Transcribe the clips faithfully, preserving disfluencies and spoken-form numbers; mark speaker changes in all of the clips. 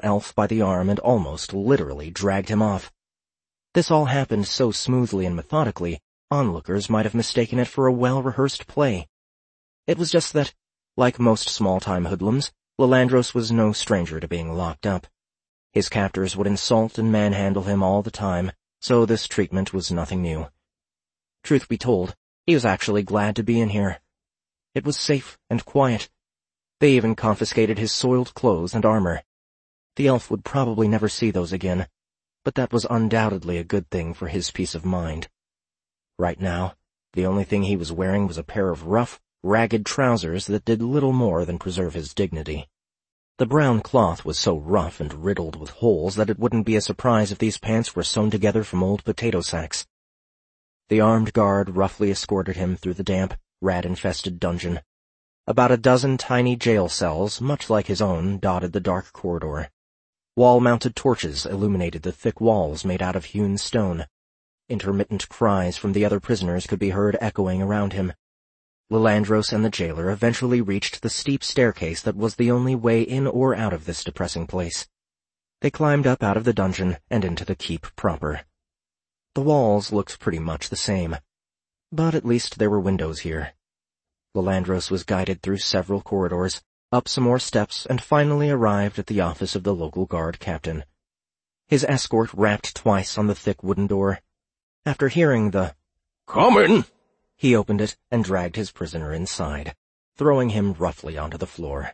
Speaker 1: elf by the arm and almost literally dragged him off. This all happened so smoothly and methodically, onlookers might have mistaken it for a well-rehearsed play. It was just that, like most small-time hoodlums, Lilandros was no stranger to being locked up. His captors would insult and manhandle him all the time, so this treatment was nothing new. Truth be told, he was actually glad to be in here. It was safe and quiet. They even confiscated his soiled clothes and armor. The elf would probably never see those again, but that was undoubtedly a good thing for his peace of mind. Right now, the only thing he was wearing was a pair of rough, ragged trousers that did little more than preserve his dignity. The brown cloth was so rough and riddled with holes that it wouldn't be a surprise if these pants were sewn together from old potato sacks. The armed guard roughly escorted him through the damp, rat-infested dungeon. About a dozen tiny jail cells, much like his own, dotted the dark corridor. Wall-mounted torches illuminated the thick walls made out of hewn stone. Intermittent cries from the other prisoners could be heard echoing around him. Lilandros and the jailer eventually reached the steep staircase that was the only way in or out of this depressing place. They climbed up out of the dungeon and into the keep proper. The walls looked pretty much the same, but at least there were windows here. Lilandros was guided through several corridors, up some more steps, and finally arrived at the office of the local guard captain. His escort rapped twice on the thick wooden door. After hearing the "Come in," he opened it and dragged his prisoner inside, throwing him roughly onto the floor.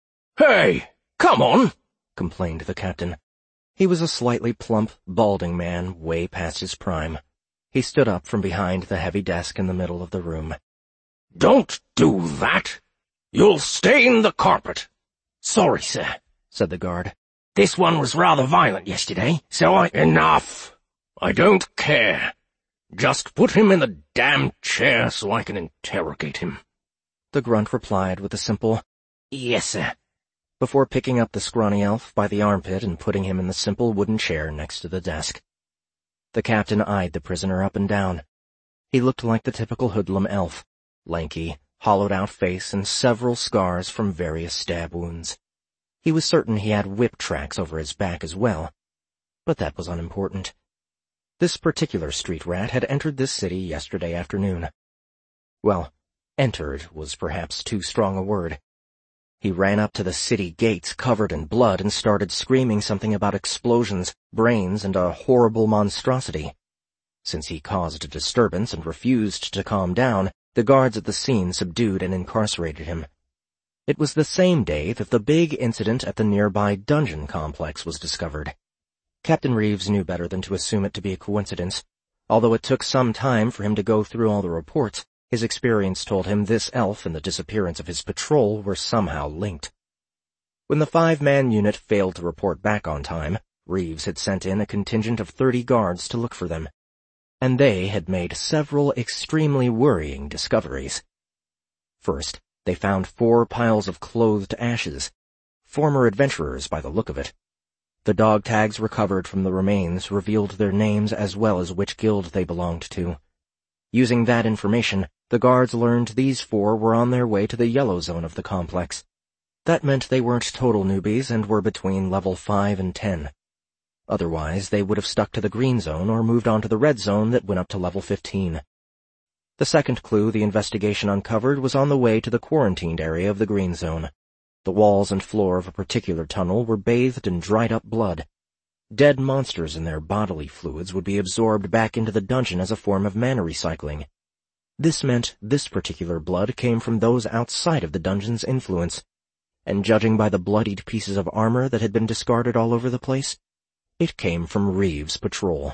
Speaker 1: "Hey, come on," complained the captain. He was a slightly plump, balding man way past his prime. He stood up from behind the heavy desk in the middle of the room. "Don't do that. You'll stain the carpet." "Sorry, sir," said the guard. "This one was rather violent yesterday, so I—" "Enough! I don't care. Just put him in the damn chair so I can interrogate him." The grunt replied with a simple, "Yes, sir," before picking up the scrawny elf by the armpit and putting him in the simple wooden chair next to the desk. The captain eyed the prisoner up and down. He looked like the typical hoodlum elf, lanky, hollowed-out face and several scars from various stab wounds. He was certain he had whip tracks over his back as well, but that was unimportant. This particular street rat had entered this city yesterday afternoon. Well, entered was perhaps too strong a word. He ran up to the city gates covered in blood and started screaming something about explosions, brains, and a horrible monstrosity. Since he caused a disturbance and refused to calm down, the guards at the scene subdued and incarcerated him. It was the same day that the big incident at the nearby dungeon complex was discovered. Captain Reeves knew better than to assume it to be a coincidence. Although it took some time for him to go through all the reports, his experience told him this elf and the disappearance of his patrol were somehow linked. When the five-man unit failed to report back on time, Reeves had sent in a contingent of thirty guards to look for them, and they had made several extremely worrying discoveries. First, they found four piles of clothed ashes, former adventurers by the look of it. The dog tags recovered from the remains revealed their names as well as which guild they belonged to. Using that information, the guards learned these four were on their way to the yellow zone of the complex. That meant they weren't total newbies and were between level five and ten. Otherwise, they would have stuck to the green zone or moved on to the red zone that went up to level fifteen. The second clue the investigation uncovered was on the way to the quarantined area of the green zone. The walls and floor of a particular tunnel were bathed in dried-up blood. Dead monsters and their bodily fluids would be absorbed back into the dungeon as a form of mana recycling. This meant this particular blood came from those outside of the dungeon's influence, and judging by the bloodied pieces of armor that had been discarded all over the place, it came from Reeves' patrol.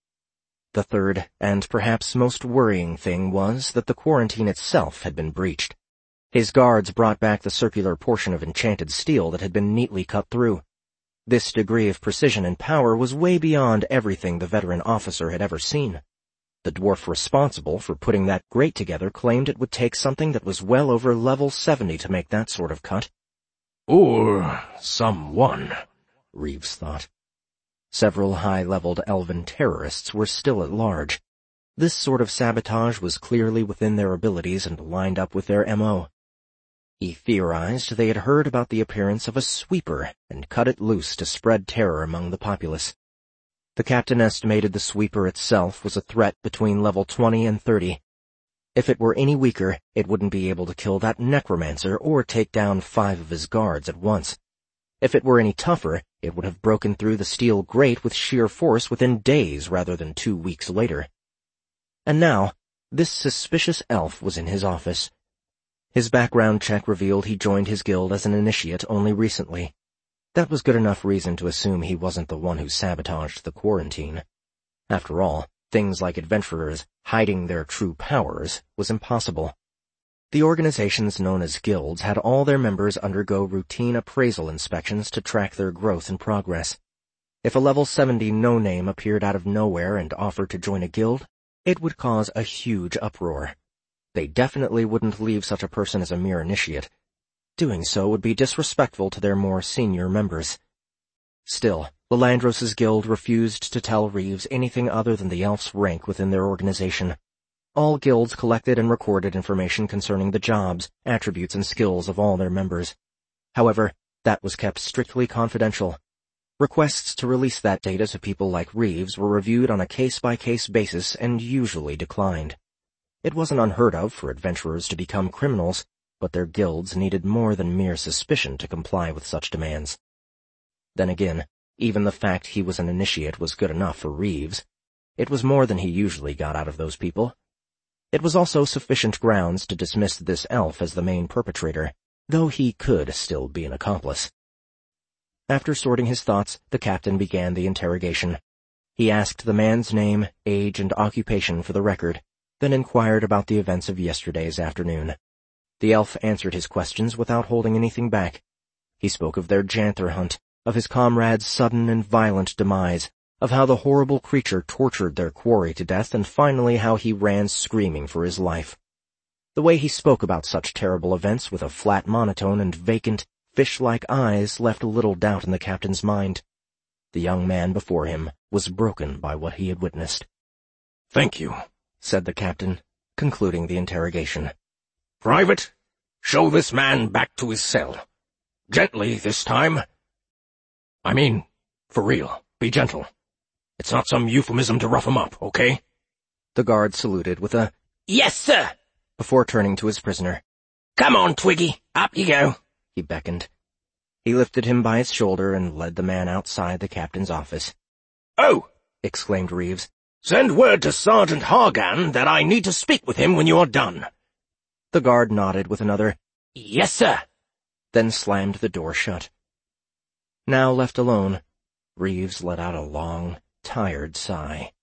Speaker 1: The third, and perhaps most worrying thing was that the quarantine itself had been breached. His guards brought back the circular portion of enchanted steel that had been neatly cut through. This degree of precision and power was way beyond everything the veteran officer had ever seen. The dwarf responsible for putting that grate together claimed it would take something that was well over level seventy to make that sort of cut. Or someone, Reeves thought. Several high-leveled elven terrorists were still at large. This sort of sabotage was clearly within their abilities and lined up with their M O. He theorized they had heard about the appearance of a sweeper and cut it loose to spread terror among the populace. The captain estimated the sweeper itself was a threat between level twenty and thirty. If it were any weaker, it wouldn't be able to kill that necromancer or take down five of his guards at once. If it were any tougher, it would have broken through the steel grate with sheer force within days rather than two weeks later. And now, this suspicious elf was in his office. His background check revealed he joined his guild as an initiate only recently. That was good enough reason to assume he wasn't the one who sabotaged the quarantine. After all, things like adventurers hiding their true powers was impossible. The organizations known as guilds had all their members undergo routine appraisal inspections to track their growth and progress. If a level seventy no-name appeared out of nowhere and offered to join a guild, it would cause a huge uproar. They definitely wouldn't leave such a person as a mere initiate. Doing so would be disrespectful to their more senior members. Still, Lalandros' guild refused to tell Reeves anything other than the elf's rank within their organization. All guilds collected and recorded information concerning the jobs, attributes, and skills of all their members. However, that was kept strictly confidential. Requests to release that data to people like Reeves were reviewed on a case-by-case basis and usually declined. It wasn't unheard of for adventurers to become criminals, but their guilds needed more than mere suspicion to comply with such demands. Then again, even the fact he was an initiate was good enough for Reeves. It was more than he usually got out of those people. It was also sufficient grounds to dismiss this elf as the main perpetrator, though he could still be an accomplice. After sorting his thoughts, the captain began the interrogation. He asked the man's name, age, and occupation for the record, then inquired about the events of yesterday's afternoon. The elf answered his questions without holding anything back. He spoke of their Janther hunt, of his comrade's sudden and violent demise, of how the horrible creature tortured their quarry to death, and finally how he ran screaming for his life. The way he spoke about such terrible events with a flat monotone and vacant, fish-like eyes left little doubt in the captain's mind. The young man before him was broken by what he had witnessed.
Speaker 2: "Thank you,"
Speaker 1: said the captain, concluding the interrogation.
Speaker 2: "Private, show this man back to his cell. Gently this time. I mean, for real, be gentle. It's not some euphemism to rough him up, okay?"
Speaker 1: The guard saluted with a,
Speaker 3: "Yes, sir,"
Speaker 1: before turning to his prisoner.
Speaker 3: "Come on, Twiggy, up you go,"
Speaker 1: he beckoned. He lifted him by his shoulder and led the man outside the captain's office.
Speaker 2: "Oh!"
Speaker 1: exclaimed Reeves.
Speaker 2: "Send word to Sergeant Hargan that I need to speak with him when you are done."
Speaker 1: The guard nodded with another,
Speaker 3: "Yes, sir,"
Speaker 1: then slammed the door shut. Now left alone, Reeves let out a long, tired sigh.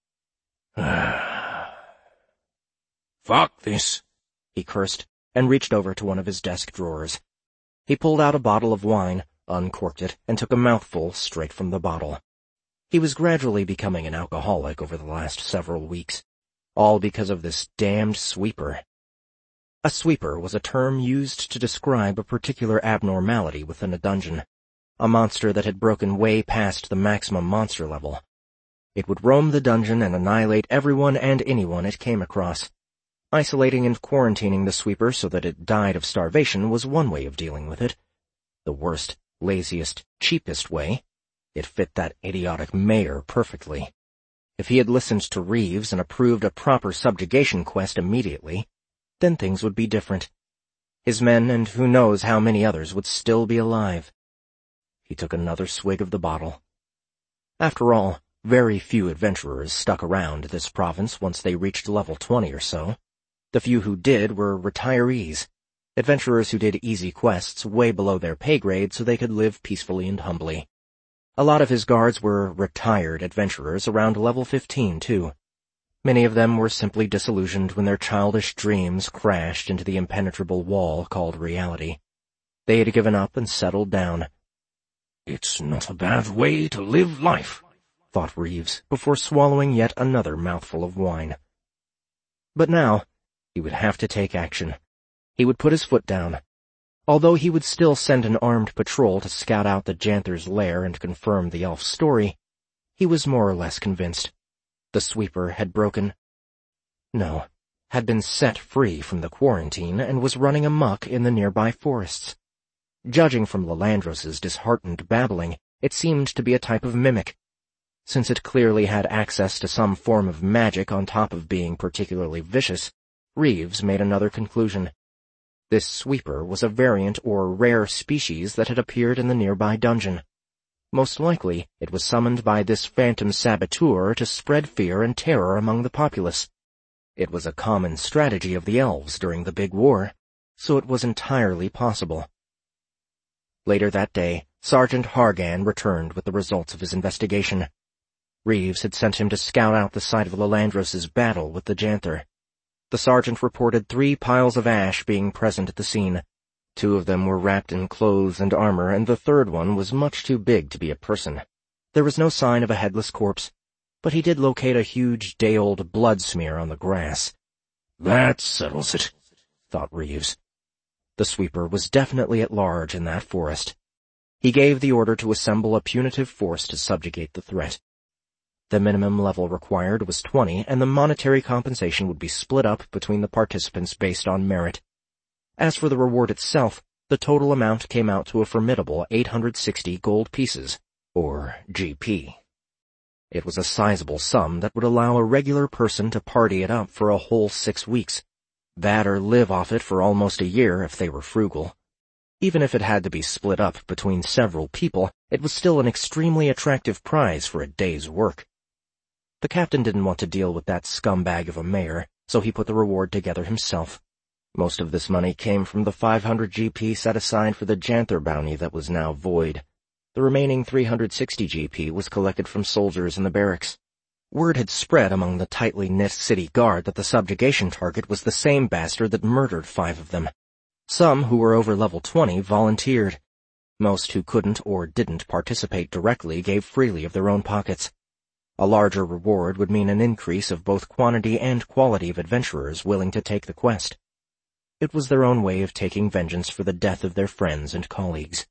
Speaker 2: "Fuck this,"
Speaker 1: he cursed, and reached over to one of his desk drawers. He pulled out a bottle of wine, uncorked it, and took a mouthful straight from the bottle. He was gradually becoming an alcoholic over the last several weeks, all because of this damned sweeper. A sweeper was a term used to describe a particular abnormality within a dungeon, a monster that had broken way past the maximum monster level. It would roam the dungeon and annihilate everyone and anyone it came across. Isolating and quarantining the sweeper so that it died of starvation was one way of dealing with it. The worst, laziest, cheapest way. It fit that idiotic mayor perfectly. If he had listened to Reeves and approved a proper subjugation quest immediately, then things would be different. His men, and who knows how many others, would still be alive. He took another swig of the bottle. After all, very few adventurers stuck around this province once they reached level twenty or so. The few who did were retirees, adventurers who did easy quests way below their pay grade so they could live peacefully and humbly. A lot of his guards were retired adventurers around level fifteen, too. Many of them were simply disillusioned when their childish dreams crashed into the impenetrable wall called reality. They had given up and settled down.
Speaker 2: "It's not a bad way to live life,"
Speaker 1: thought Reeves, before swallowing yet another mouthful of wine. But now, he would have to take action. He would put his foot down. Although he would still send an armed patrol to scout out the Janther's lair and confirm the elf's story, he was more or less convinced. The sweeper had broken. No, had been set free from the quarantine and was running amok in the nearby forests. Judging from Lalandros's disheartened babbling, it seemed to be a type of mimic. Since it clearly had access to some form of magic on top of being particularly vicious, Reeves made another conclusion. This sweeper was a variant or rare species that had appeared in the nearby dungeon. Most likely, it was summoned by this phantom saboteur to spread fear and terror among the populace. It was a common strategy of the elves during the Big War, so it was entirely possible. Later that day, Sergeant Hargan returned with the results of his investigation. Reeves had sent him to scout out the site of Lalandros's battle with the Janther. The sergeant reported three piles of ash being present at the scene. Two of them were wrapped in clothes and armor, and the third one was much too big to be a person. There was no sign of a headless corpse, but he did locate a huge day-old blood smear on the grass.
Speaker 2: That settles it,
Speaker 1: thought Reeves. The sweeper was definitely at large in that forest. He gave the order to assemble a punitive force to subjugate the threat. The minimum level required was twenty, and the monetary compensation would be split up between the participants based on merit. As for the reward itself, the total amount came out to a formidable eight hundred sixty gold pieces, or G P. It was a sizable sum that would allow a regular person to party it up for a whole six weeks. That or live off it for almost a year if they were frugal. Even if it had to be split up between several people, it was still an extremely attractive prize for a day's work. The captain didn't want to deal with that scumbag of a mayor, so he put the reward together himself. Most of this money came from the five hundred G P set aside for the Janther bounty that was now void. The remaining three hundred sixty G P was collected from soldiers in the barracks. Word had spread among the tightly knit city guard that the subjugation target was the same bastard that murdered five of them. Some who were over level twenty volunteered. Most who couldn't or didn't participate directly gave freely of their own pockets. A larger reward would mean an increase of both quantity and quality of adventurers willing to take the quest. It was their own way of taking vengeance for the death of their friends and colleagues.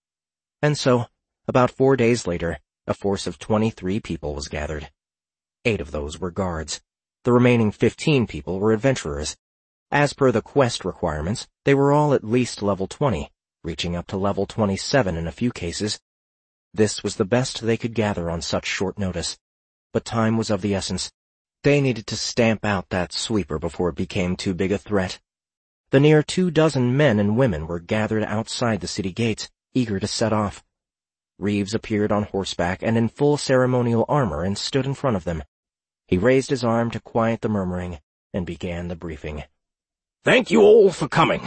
Speaker 1: And so, about four days later, a force of twenty-three people was gathered. Eight of those were guards. The remaining fifteen people were adventurers. As per the quest requirements, they were all at least level twenty, reaching up to level twenty-seven in a few cases. This was the best they could gather on such short notice. But time was of the essence. They needed to stamp out that sweeper before it became too big a threat. The near two dozen men and women were gathered outside the city gates, eager to set off. Reeves appeared on horseback and in full ceremonial armor and stood in front of them. He raised his arm to quiet the murmuring and began the briefing.
Speaker 2: Thank you all for coming.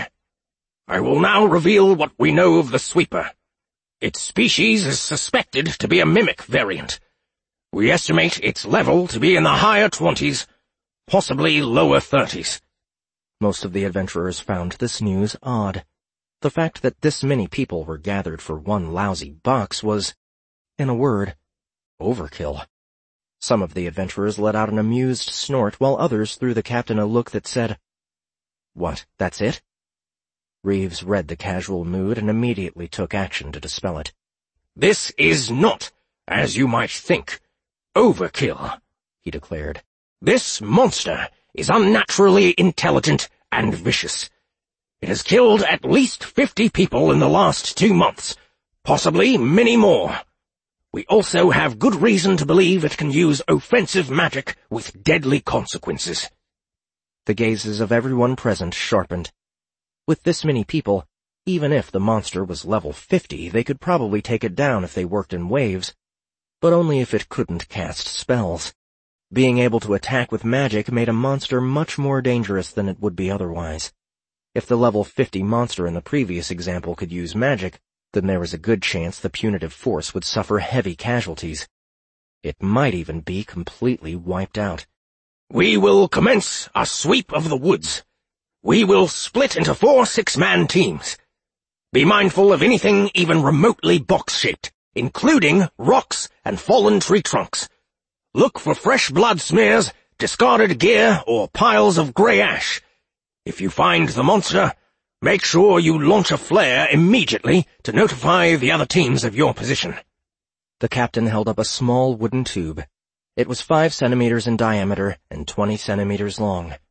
Speaker 2: I will now reveal what we know of the sweeper. Its species is suspected to be a mimic variant. We estimate its level to be in the higher twenties, possibly lower thirties.
Speaker 1: Most of the adventurers found this news odd. The fact that this many people were gathered for one lousy box was, in a word, overkill. Some of the adventurers let out an amused snort, while others threw the captain a look that said, "What, that's it?" Reeves read the casual mood and immediately took action to dispel it.
Speaker 2: This is not, as you might think, overkill, he declared. This monster is unnaturally intelligent and vicious. It has killed at least fifty people in the last two months, possibly many more. We also have good reason to believe it can use offensive magic with deadly consequences.
Speaker 1: The gazes of everyone present sharpened. With this many people, even if the monster was level fifty, they could probably take it down if they worked in waves, but only if it couldn't cast spells. Being able to attack with magic made a monster much more dangerous than it would be otherwise. If the level fifty monster in the previous example could use magic, then there was a good chance the punitive force would suffer heavy casualties. It might even be completely wiped out.
Speaker 2: We will commence a sweep of the woods. We will split into four six-man teams. Be mindful of anything even remotely box-shaped, including rocks and fallen tree trunks. Look for fresh blood smears, discarded gear, or piles of grey ash. If you find the monster, make sure you launch a flare immediately to notify the other teams of your position.
Speaker 1: The captain held up a small wooden tube. It was five centimeters in diameter and twenty centimeters long.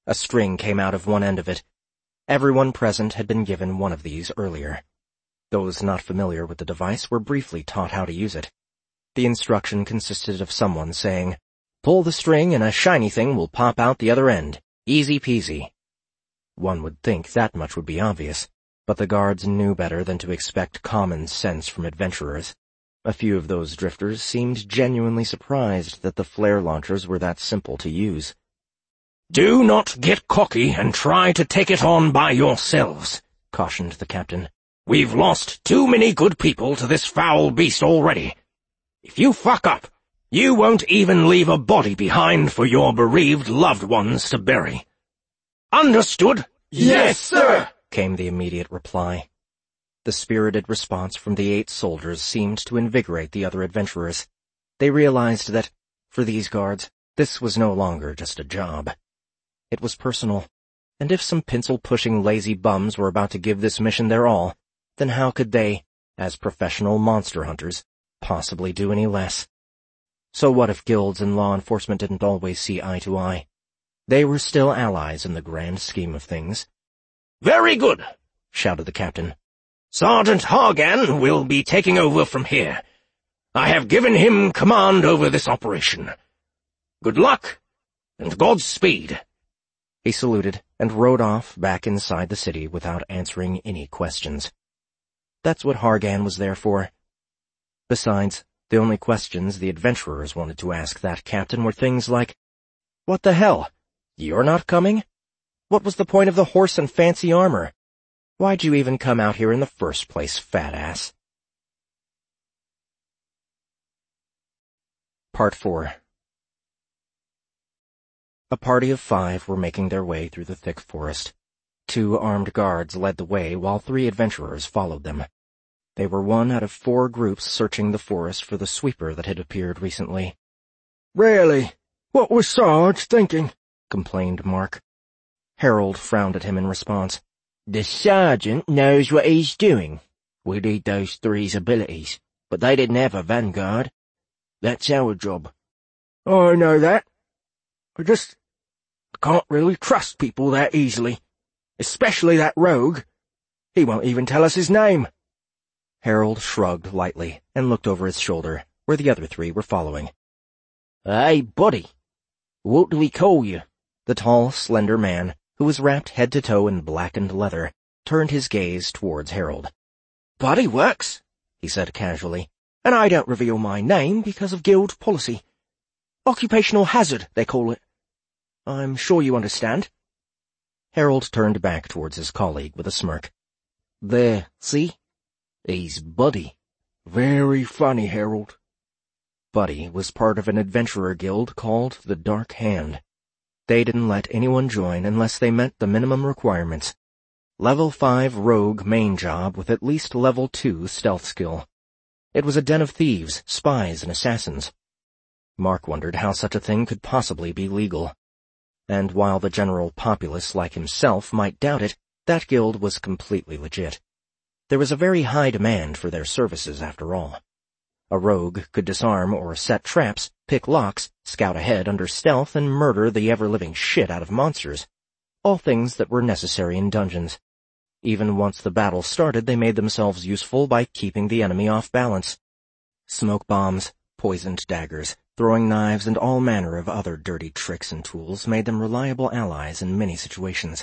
Speaker 1: A string came out of one end of it. Everyone present had been given one of these earlier. Those not familiar with the device were briefly taught how to use it. The instruction consisted of someone saying, "Pull the string and a shiny thing will pop out the other end. Easy peasy." One would think that much would be obvious, but the guards knew better than to expect common sense from adventurers. A few of those drifters seemed genuinely surprised that the flare launchers were that simple to use.
Speaker 2: "Do not get cocky and try to take it on by yourselves," cautioned the captain. "We've lost too many good people to this foul beast already. If you fuck up, you won't even leave a body behind for your bereaved loved ones to bury. Understood?"
Speaker 3: Yes, sir,
Speaker 1: came the immediate reply. The spirited response from the eight soldiers seemed to invigorate the other adventurers. They realized that, for these guards, this was no longer just a job. It was personal, and if some pencil-pushing lazy bums were about to give this mission their all, then how could they, as professional monster hunters, possibly do any less? So what if guilds and law enforcement didn't always see eye to eye? They were still allies in the grand scheme of things.
Speaker 2: "Very good," shouted the captain. "Sergeant Hargan will be taking over from here. I have given him command over this operation. Good luck, and Godspeed."
Speaker 1: He saluted and rode off back inside the city without answering any questions. That's what Hargan was there for. Besides, the only questions the adventurers wanted to ask that captain were things like, "What the hell? You're not coming? What was the point of the horse and fancy armor? Why'd you even come out here in the first place, fat ass?" Part four. A party of five were making their way through the thick forest. Two armed guards led the way while three adventurers followed them. They were one out of four groups searching the forest for the sweeper that had appeared recently.
Speaker 4: "Really? What was Sarge thinking?"
Speaker 1: complained Mark. Harold frowned at him in response.
Speaker 3: "The sergeant knows what he's doing. We need those three's abilities, but they didn't have a vanguard. That's our job."
Speaker 4: "I know that. I just can't really trust people that easily, especially that rogue. He won't even tell us his name."
Speaker 1: Harold shrugged lightly and looked over his shoulder, where the other three were following.
Speaker 3: "Hey, buddy, what do we call you?"
Speaker 1: The tall, slender man, who was wrapped head to toe in blackened leather, turned his gaze towards Harold.
Speaker 4: "Buddy works," he said casually, "and I don't reveal my name because of guild policy. Occupational hazard, they call it. I'm sure you understand."
Speaker 1: Harold turned back towards his colleague with a smirk.
Speaker 3: "There, see? He's Buddy."
Speaker 4: "Very funny, Harold."
Speaker 1: Buddy was part of an adventurer guild called the Dark Hand. They didn't let anyone join unless they met the minimum requirements. Level five rogue main job with at least level two stealth skill. It was a den of thieves, spies, and assassins. Mark wondered how such a thing could possibly be legal. And while the general populace like himself might doubt it, that guild was completely legit. There was a very high demand for their services after all. A rogue could disarm or set traps, pick locks, scout ahead under stealth, and murder the ever-living shit out of monsters. All things that were necessary in dungeons. Even once the battle started, they made themselves useful by keeping the enemy off balance. Smoke bombs, poisoned daggers, throwing knives, and all manner of other dirty tricks and tools made them reliable allies in many situations.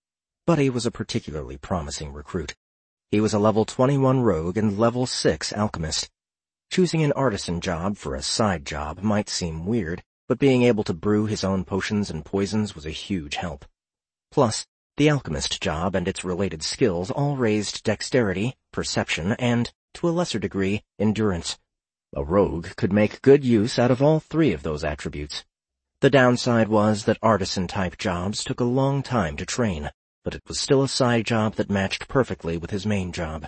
Speaker 1: Buddy was a particularly promising recruit. He was a level twenty-one rogue and level six alchemist. Choosing an artisan job for a side job might seem weird, but being able to brew his own potions and poisons was a huge help. Plus, the alchemist job and its related skills all raised dexterity, perception, and, to a lesser degree, endurance. A rogue could make good use out of all three of those attributes. The downside was that artisan-type jobs took a long time to train, but it was still a side job that matched perfectly with his main job.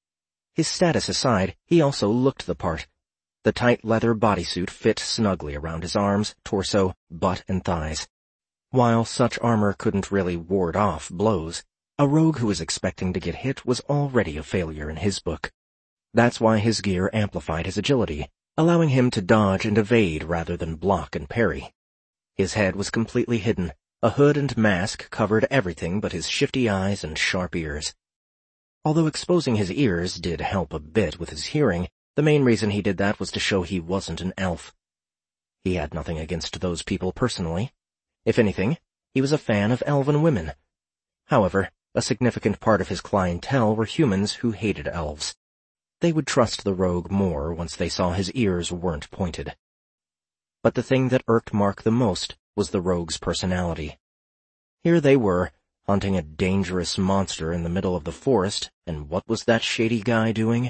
Speaker 1: His status aside, he also looked the part. The tight leather bodysuit fit snugly around his arms, torso, butt, and thighs. While such armor couldn't really ward off blows, a rogue who was expecting to get hit was already a failure in his book. That's why his gear amplified his agility, allowing him to dodge and evade rather than block and parry. His head was completely hidden, A hood and mask covered everything but his shifty eyes and sharp ears. Although exposing his ears did help a bit with his hearing, the main reason he did that was to show he wasn't an elf. He had nothing against those people personally. If anything, he was a fan of elven women. However, a significant part of his clientele were humans who hated elves. They would trust the rogue more once they saw his ears weren't pointed. But the thing that irked Mark the most was the rogue's personality. Here they were, hunting a dangerous monster in the middle of the forest, and what was that shady guy doing?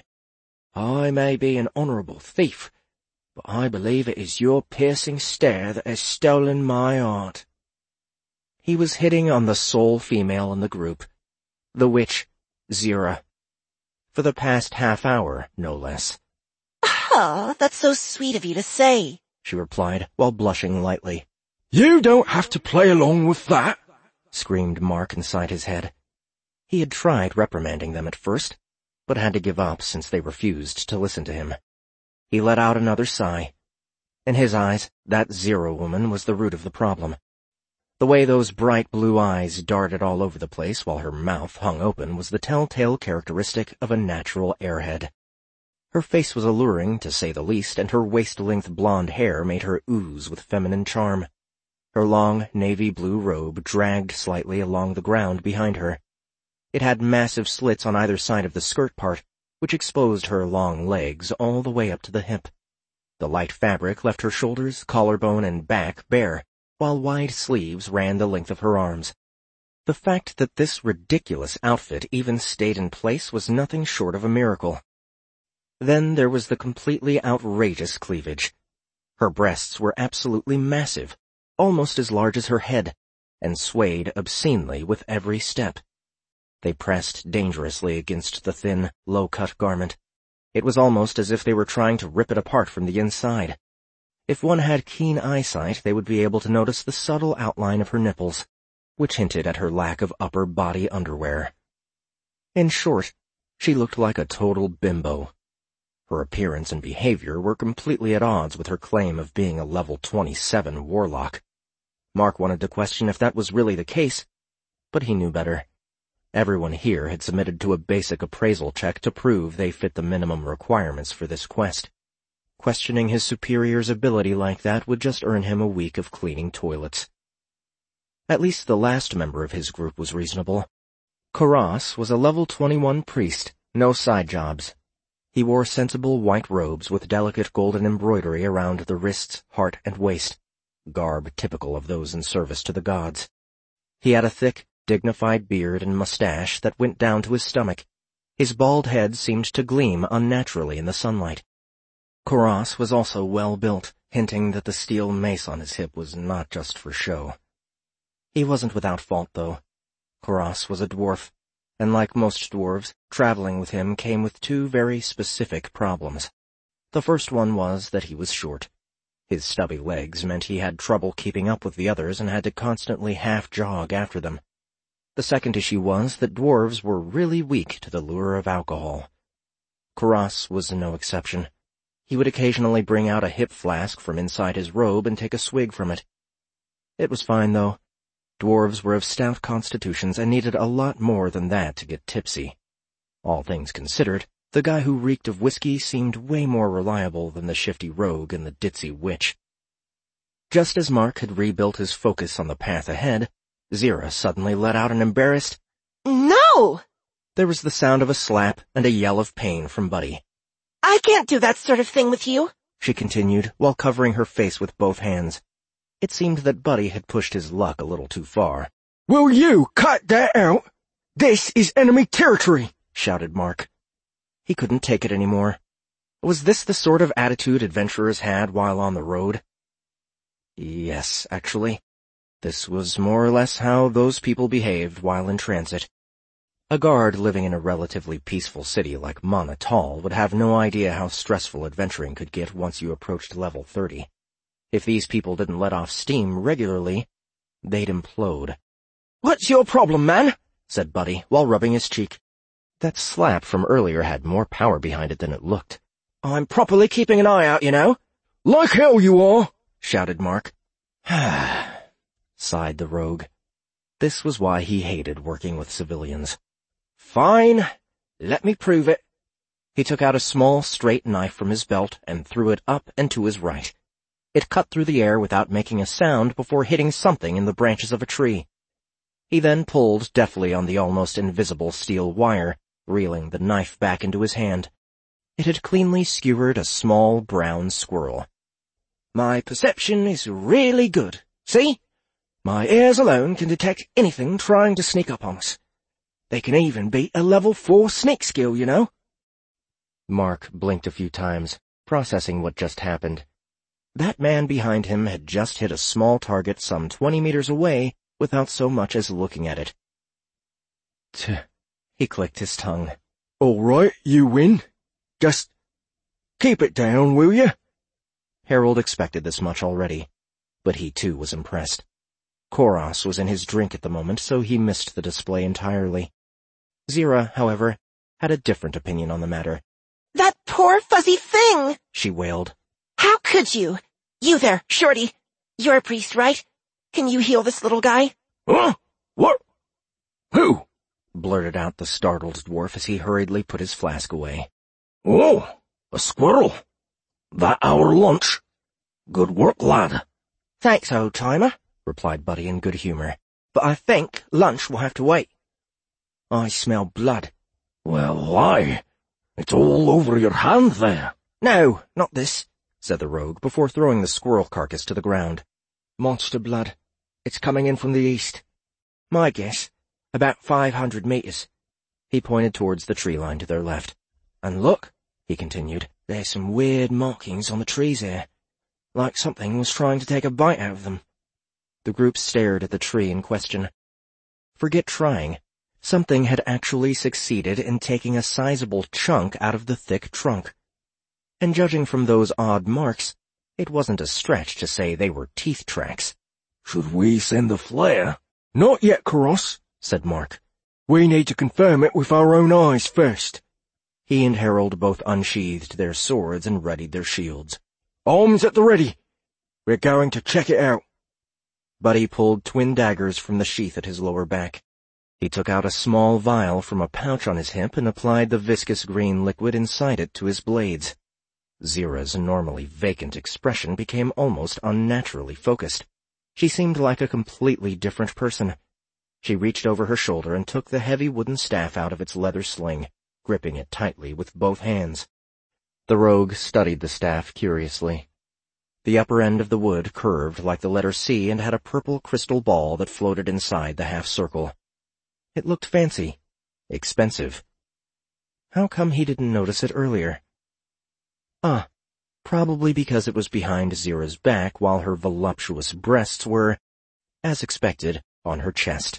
Speaker 3: I may be an honourable thief, but I believe it is your piercing stare that has stolen my heart.
Speaker 1: He was hitting on the sole female in the group, the witch, Zira. For the past half hour, no less.
Speaker 5: Ah, that's so sweet of you to say,
Speaker 1: she replied, while blushing lightly.
Speaker 2: You don't have to play along with that,
Speaker 1: screamed Mark inside his head. He had tried reprimanding them at first, but had to give up since they refused to listen to him. He let out another sigh. In his eyes, that Zira woman was the root of the problem. The way those bright blue eyes darted all over the place while her mouth hung open was the telltale characteristic of a natural airhead. Her face was alluring, to say the least, and her waist-length blonde hair made her ooze with feminine charm. Her long, navy blue robe dragged slightly along the ground behind her. It had massive slits on either side of the skirt part, which exposed her long legs all the way up to the hip. The light fabric left her shoulders, collarbone, and back bare, while wide sleeves ran the length of her arms. The fact that this ridiculous outfit even stayed in place was nothing short of a miracle. Then there was the completely outrageous cleavage. Her breasts were absolutely massive, almost as large as her head, and swayed obscenely with every step. They pressed dangerously against the thin, low-cut garment. It was almost as if they were trying to rip it apart from the inside. If one had keen eyesight, they would be able to notice the subtle outline of her nipples, which hinted at her lack of upper body underwear. In short, she looked like a total bimbo. Her appearance and behavior were completely at odds with her claim of being a level twenty-seven warlock. Mark wanted to question if that was really the case, but he knew better. Everyone here had submitted to a basic appraisal check to prove they fit the minimum requirements for this quest. Questioning his superior's ability like that would just earn him a week of cleaning toilets. At least the last member of his group was reasonable. Karas was a level twenty-one priest, no side jobs. He wore sensible white robes with delicate golden embroidery around the wrists, heart, and waist, garb typical of those in service to the gods. He had a thick, dignified beard and mustache that went down to his stomach. His bald head seemed to gleam unnaturally in the sunlight. Karas was also well built, hinting that the steel mace on his hip was not just for show. He wasn't without fault, though. Karas was a dwarf, and like most dwarves, traveling with him came with two very specific problems. The first one was that he was short. His stubby legs meant he had trouble keeping up with the others and had to constantly half-jog after them. The second issue was that dwarves were really weak to the lure of alcohol. Karas was no exception. He would occasionally bring out a hip flask from inside his robe and take a swig from it. It was fine, though. Dwarves were of stout constitutions and needed a lot more than that to get tipsy. All things considered, the guy who reeked of whiskey seemed way more reliable than the shifty rogue and the ditzy witch. Just as Mark had rebuilt his focus on the path ahead, Zira suddenly let out an embarrassed,
Speaker 5: "No!"
Speaker 1: There was the sound of a slap and a yell of pain from Buddy.
Speaker 5: "I can't do that sort of thing with you,"
Speaker 1: she continued, while covering her face with both hands. It seemed that Buddy had pushed his luck a little too far.
Speaker 2: "Will you cut that out? This is enemy territory,"
Speaker 1: shouted Mark. He couldn't take it anymore. Was this the sort of attitude adventurers had while on the road? Yes, actually. This was more or less how those people behaved while in transit. A guard living in a relatively peaceful city like Monatal would have no idea how stressful adventuring could get once you approached level thirty. If these people didn't let off steam regularly, they'd implode.
Speaker 4: "What's your problem, man?"
Speaker 1: said Buddy, while rubbing his cheek. That slap from earlier had more power behind it than it looked.
Speaker 4: "I'm properly keeping an eye out, you know."
Speaker 2: "Like hell you are,"
Speaker 1: shouted Mark. sighed the rogue. This was why he hated working with civilians. Fine, let me prove it. He took out a small, straight knife from his belt and threw it up and to his right. It cut through the air without making a sound before hitting something in the branches of a tree. He then pulled deftly on the almost invisible steel wire, reeling the knife back into his hand. It had cleanly skewered a small brown squirrel. My perception is really good, see? My ears alone can detect anything trying to sneak up on us. They can even beat a level four sneak skill, you know. Mark blinked a few times, processing what just happened. That man behind him had just hit a small target some twenty meters away without so much as looking at it. Tch, he clicked his tongue. All right, you win. Just keep it down, will you? Harold expected this much already, but he too was impressed. Koros was in his drink at the moment, so he missed the display entirely. Zira, however, had a different opinion on the matter.
Speaker 5: That poor fuzzy thing!
Speaker 1: She wailed.
Speaker 5: How could you? You there, Shorty. You're a priest, right? Can you heal this little guy?
Speaker 2: Huh? What? Who?
Speaker 1: Blurted out the startled dwarf as he hurriedly put his flask away.
Speaker 2: Oh, a squirrel. That our lunch. Good work, lad.
Speaker 4: Thanks, old-timer, replied Buddy in good humor. But I think lunch will have to wait. I smell blood.
Speaker 2: Well, why? It's all over your hand there.
Speaker 4: No, not this, said the rogue before throwing the squirrel carcass to the ground. Monster blood. It's coming in from the east. My guess, about five hundred meters. He pointed towards the tree line to their left. And look, he continued, there's some weird markings on the trees here, like something was trying to take a bite out of them. The group stared at the tree in question. Forget trying. Something had actually succeeded in taking a sizable chunk out of the thick trunk. And judging from those odd marks, it wasn't a stretch to say they were teeth tracks.
Speaker 2: Should we send the flare?
Speaker 4: Not yet, Koros, said Mark. We need to confirm it with our own eyes first. He and Harold both unsheathed their swords and readied their shields. Arms at the ready. We're going to check it out. Buddy pulled twin daggers from the sheath at his lower back. He took out a small vial from a pouch on his hip and applied the viscous green liquid inside it to his blades. Zira's normally vacant expression became almost unnaturally focused. She seemed like a completely different person. She reached over her shoulder and took the heavy wooden staff out of its leather sling, gripping it tightly with both hands. The rogue studied the staff curiously. The upper end of the wood curved like the letter C and had a purple crystal ball that floated inside the half-circle. It looked fancy, expensive. How come he didn't notice it earlier? Ah, probably because it was behind Zira's back while her voluptuous breasts were, as expected, on her chest.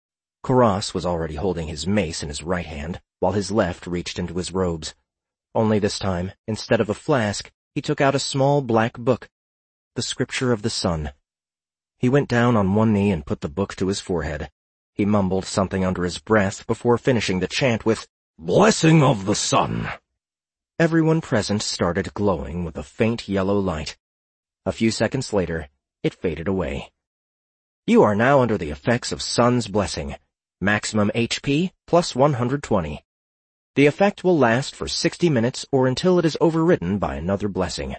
Speaker 4: Koros was already holding his mace in his right hand, while his left reached into his robes. Only this time, instead of a flask, he took out a small black book, the Scripture of the Sun. He went down on one knee and put the book to his forehead. He mumbled something under his breath before finishing the chant with,
Speaker 2: Blessing of the Sun.
Speaker 1: Everyone present started glowing with a faint yellow light. A few seconds later, it faded away. You are now under the effects of Sun's blessing. Maximum H P plus one hundred twenty. The effect will last for sixty minutes or until it is overridden by another blessing.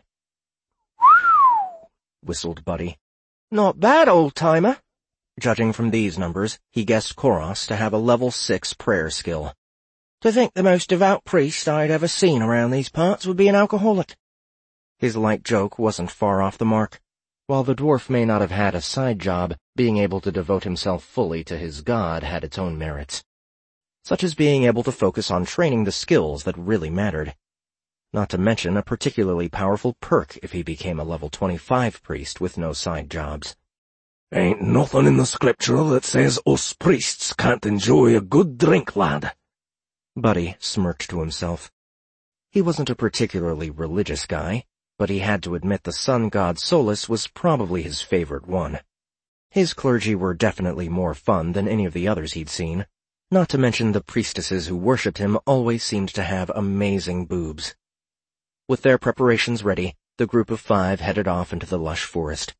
Speaker 1: Whistled Buddy.
Speaker 4: Not bad, old-timer.
Speaker 1: Judging from these numbers, he guessed Koros to have a level six prayer skill.
Speaker 4: To think the most devout priest I'd ever seen around these parts would be an alcoholic.
Speaker 1: His light joke wasn't far off the mark. While the dwarf may not have had a side job, being able to devote himself fully to his god had its own merits, such as being able to focus on training the skills that really mattered. Not to mention a particularly powerful perk if he became a level twenty-five priest with no side jobs.
Speaker 2: Ain't nothing in the scripture that says us priests can't enjoy a good drink, lad.
Speaker 1: Buddy smirked to himself. He wasn't a particularly religious guy, but he had to admit the sun god Solus was probably his favorite one. His clergy were definitely more fun than any of the others he'd seen. Not to mention the priestesses who worshipped him always seemed to have amazing boobs. With their preparations ready, the group of five headed off into the lush forest.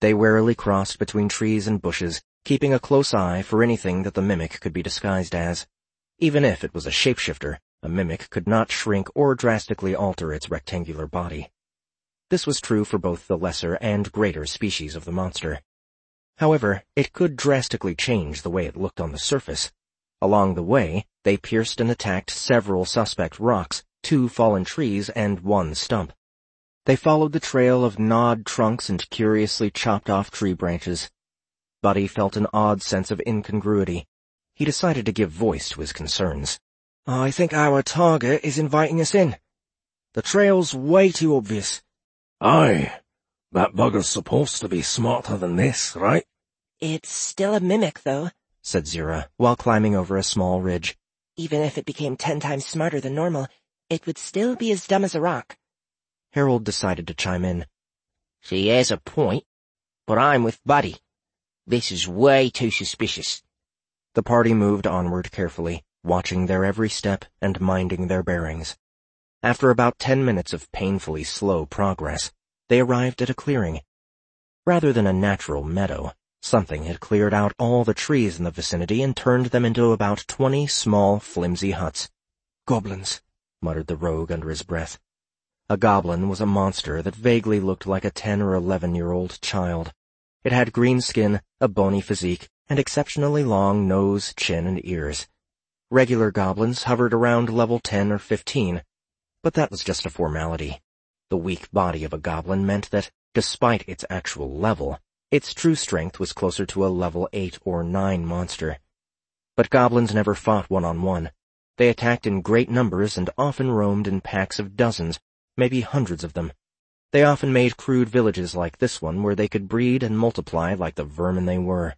Speaker 1: They warily crossed between trees and bushes, keeping a close eye for anything that the mimic could be disguised as. Even if it was a shapeshifter, a mimic could not shrink or drastically alter its rectangular body. This was true for both the lesser and greater species of the monster. However, it could drastically change the way it looked on the surface. Along the way, they pierced and attacked several suspect rocks, two fallen trees, and one stump. They followed the trail of gnawed trunks and curiously chopped-off tree branches. Buddy felt an odd sense of incongruity. He decided to give voice to his concerns.
Speaker 3: I think our target is inviting us in. The trail's way too obvious.
Speaker 2: Aye. That bugger's supposed to be smarter than this, right?
Speaker 5: It's still a mimic, though,
Speaker 1: said Zira, while climbing over a small ridge.
Speaker 5: Even if it became ten times smarter than normal, it would still be as dumb as a rock.
Speaker 1: Harold decided to chime in.
Speaker 3: She has a point, but I'm with Buddy. This is way too suspicious.
Speaker 1: The party moved onward carefully, watching their every step and minding their bearings. After about ten minutes of painfully slow progress, they arrived at a clearing. Rather than a natural meadow, something had cleared out all the trees in the vicinity and turned them into about twenty small, flimsy huts.
Speaker 3: Goblins,
Speaker 1: muttered the rogue under his breath. A goblin was a monster that vaguely looked like a ten or eleven-year-old child. It had green skin, a bony physique, and exceptionally long nose, chin, and ears. Regular goblins hovered around level ten or fifteen, but that was just a formality. The weak body of a goblin meant that, despite its actual level, its true strength was closer to a level eight or nine monster. But goblins never fought one-on-one. They attacked in great numbers and often roamed in packs of dozens, maybe hundreds of them. They often made crude villages like this one where they could breed and multiply like the vermin they were.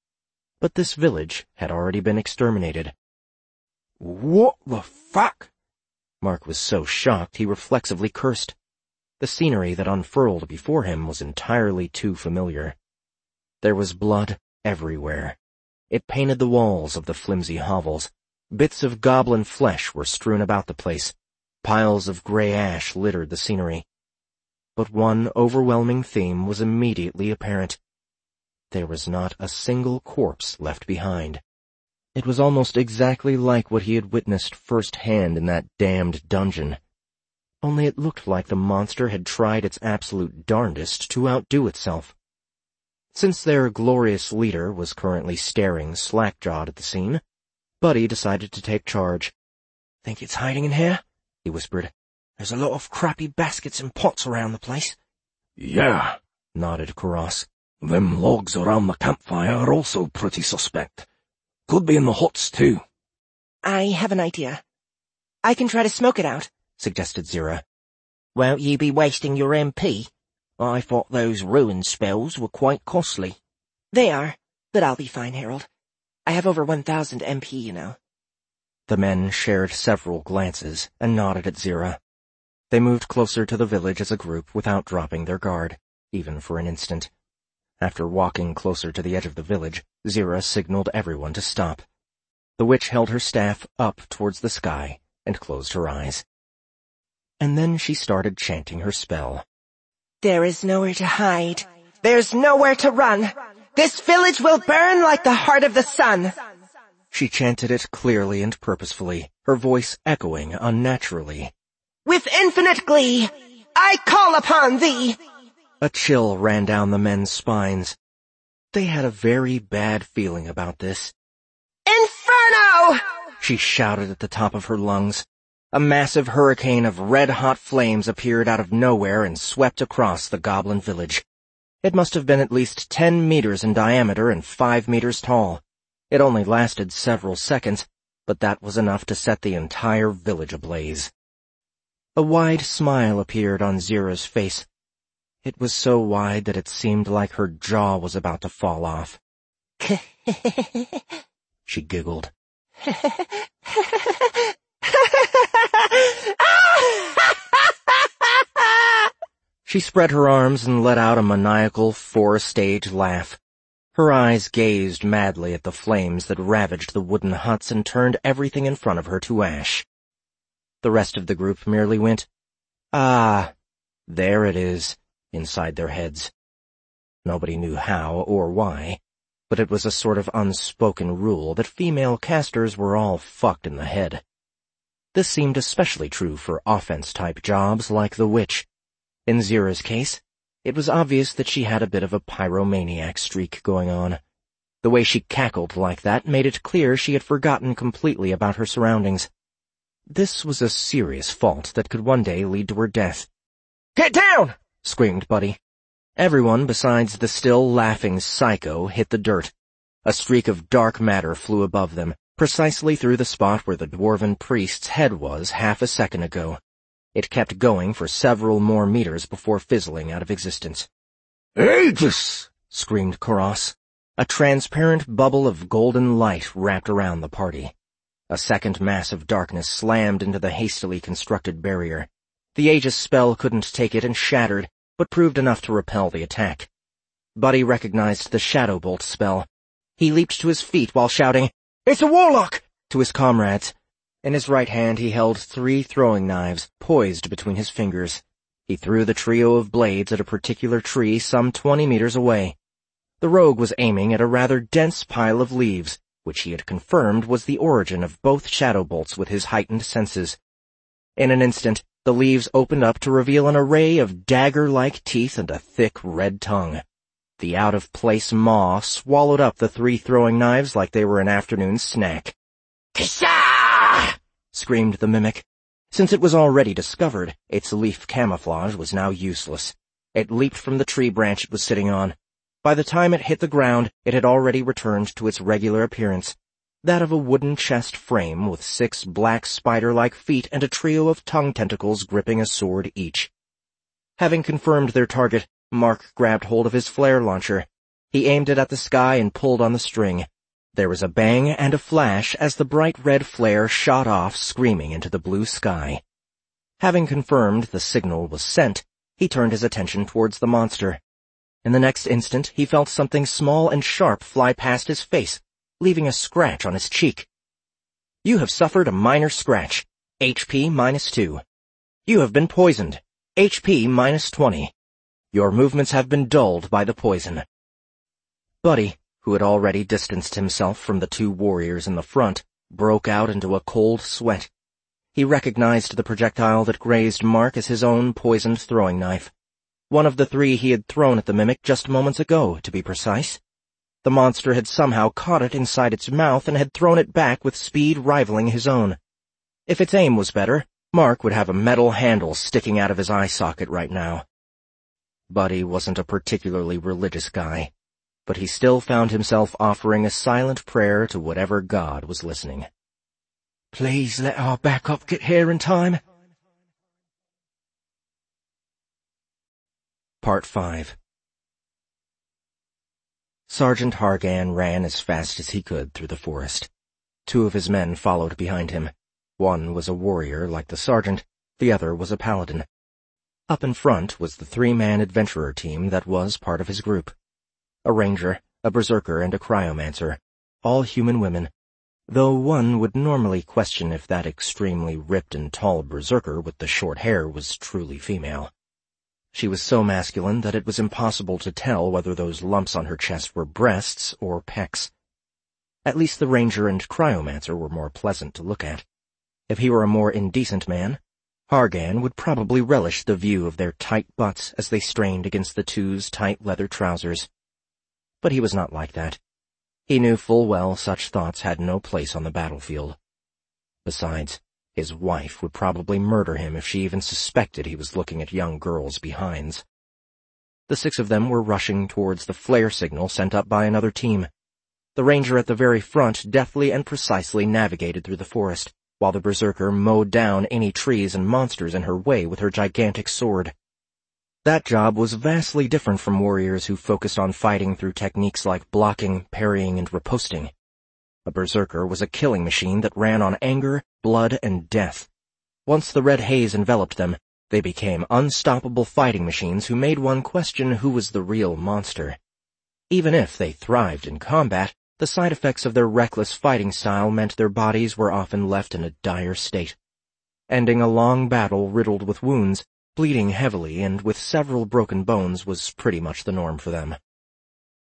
Speaker 1: But this village had already been exterminated.
Speaker 2: What the fuck?
Speaker 1: Mark was so shocked he reflexively cursed. The scenery that unfurled before him was entirely too familiar. There was blood everywhere. It painted the walls of the flimsy hovels. Bits of goblin flesh were strewn about the place. Piles of gray ash littered the scenery. But one overwhelming theme was immediately apparent. There was not a single corpse left behind. It was almost exactly like what he had witnessed firsthand in that damned dungeon. Only it looked like the monster had tried its absolute darndest to outdo itself. Since their glorious leader was currently staring slack-jawed at the scene, Buddy decided to take charge.
Speaker 3: Think it's hiding in here? He whispered. There's a lot of crappy baskets and pots around the place.
Speaker 2: Yeah,
Speaker 1: nodded Karas.
Speaker 2: Them logs around the campfire are also pretty suspect. Could be in the huts, too.
Speaker 5: I have an idea. I can try to smoke it out,
Speaker 1: suggested Zira.
Speaker 3: Won't you be wasting your M P? I thought those ruin spells were quite costly.
Speaker 5: They are, but I'll be fine, Harold. I have over one thousand M P, you know.
Speaker 1: The men shared several glances and nodded at Zira. They moved closer to the village as a group without dropping their guard, even for an instant. After walking closer to the edge of the village, Zira signaled everyone to stop. The witch held her staff up towards the sky and closed her eyes. And then she started chanting her spell.
Speaker 5: There is nowhere to hide. There's nowhere to run. This village will burn like the heart of the sun.
Speaker 1: She chanted it clearly and purposefully, her voice echoing unnaturally.
Speaker 5: With infinite glee, I call upon thee.
Speaker 1: A chill ran down the men's spines. They had a very bad feeling about this.
Speaker 5: Inferno!
Speaker 1: She shouted at the top of her lungs. A massive hurricane of red-hot flames appeared out of nowhere and swept across the goblin village. It must have been at least ten meters in diameter and five meters tall. It only lasted several seconds, but that was enough to set the entire village ablaze. A wide smile appeared on Zira's face. It was so wide that it seemed like her jaw was about to fall off. She giggled. She spread her arms and let out a maniacal four-stage laugh. Her eyes gazed madly at the flames that ravaged the wooden huts and turned everything in front of her to ash. The rest of the group merely went, "Ah, there it is," inside their heads. Nobody knew how or why, but it was a sort of unspoken rule that female casters were all fucked in the head. This seemed especially true for offense-type jobs like the witch. In Zira's case, it was obvious that she had a bit of a pyromaniac streak going on. The way she cackled like that made it clear she had forgotten completely about her surroundings. This was a serious fault that could one day lead to her death.
Speaker 5: "Get down!"
Speaker 1: screamed Buddy. Everyone besides the still laughing psycho hit the dirt. A streak of dark matter flew above them, precisely through the spot where the dwarven priest's head was half a second ago. It kept going for several more meters before fizzling out of existence.
Speaker 2: "Aegis!"
Speaker 1: screamed Koros. A transparent bubble of golden light wrapped around the party. A second mass of darkness slammed into the hastily constructed barrier. The Aegis spell couldn't take it and shattered, but proved enough to repel the attack. Buddy recognized the Shadow Bolt spell. He leaped to his feet while shouting, "It's a warlock!" to his comrades. In his right hand he held three throwing knives, poised between his fingers. He threw the trio of blades at a particular tree some twenty meters away. The rogue was aiming at a rather dense pile of leaves, which he had confirmed was the origin of both shadow bolts with his heightened senses. In an instant, the leaves opened up to reveal an array of dagger-like teeth and a thick red tongue. The out-of-place maw swallowed up the three throwing knives like they were an afternoon snack. "Ksa!" screamed the mimic. Since it was already discovered, its leaf camouflage was now useless. It leaped from the tree branch it was sitting on. By the time it hit the ground, it had already returned to its regular appearance, that of a wooden chest frame with six black spider-like feet and a trio of tongue tentacles gripping a sword each. Having confirmed their target, Mark grabbed hold of his flare launcher. He aimed it at the sky and pulled on the string. There was a bang and a flash as the bright red flare shot off, screaming into the blue sky. Having confirmed the signal was sent, he turned his attention towards the monster. In the next instant, he felt something small and sharp fly past his face, leaving a scratch on his cheek. "You have suffered a minor scratch. H P minus two. You have been poisoned. H P minus twenty. Your movements have been dulled by the poison." Buddy, who had already distanced himself from the two warriors in the front, broke out into a cold sweat. He recognized the projectile that grazed Mark as his own poisoned throwing knife. One of the three he had thrown at the mimic just moments ago, to be precise. The monster had somehow caught it inside its mouth and had thrown it back with speed rivaling his own. If its aim was better, Mark would have a metal handle sticking out of his eye socket right now. Buddy wasn't a particularly religious guy, but he still found himself offering a silent prayer to whatever god was listening. "Please let our backup get here in time." Part five. Sergeant Hargan ran as fast as he could through the forest. Two of his men followed behind him. One was a warrior like the sergeant, the other was a paladin. Up in front was the three-man adventurer team that was part of his group. A ranger, a berserker, and a cryomancer, all human women, though one would normally question if that extremely ripped and tall berserker with the short hair was truly female. She was so masculine that it was impossible to tell whether those lumps on her chest were breasts or pecs. At least the ranger and cryomancer were more pleasant to look at. If he were a more indecent man, Hargan would probably relish the view of their tight butts as they strained against the two's tight leather trousers. But he was not like that. He knew full well such thoughts had no place on the battlefield. Besides, his wife would probably murder him if she even suspected he was looking at young girls' behinds. The six of them were rushing towards the flare signal sent up by another team. The ranger at the very front deftly and precisely navigated through the forest, while the berserker mowed down any trees and monsters in her way with her gigantic sword. That job was vastly different from warriors who focused on fighting through techniques like blocking, parrying, and riposting. A berserker was a killing machine that ran on anger, blood, and death. Once the red haze enveloped them, they became unstoppable fighting machines who made one question who was the real monster. Even if they thrived in combat, the side effects of their reckless fighting style meant their bodies were often left in a dire state. Ending a long battle riddled with wounds, bleeding heavily, and with several broken bones was pretty much the norm for them.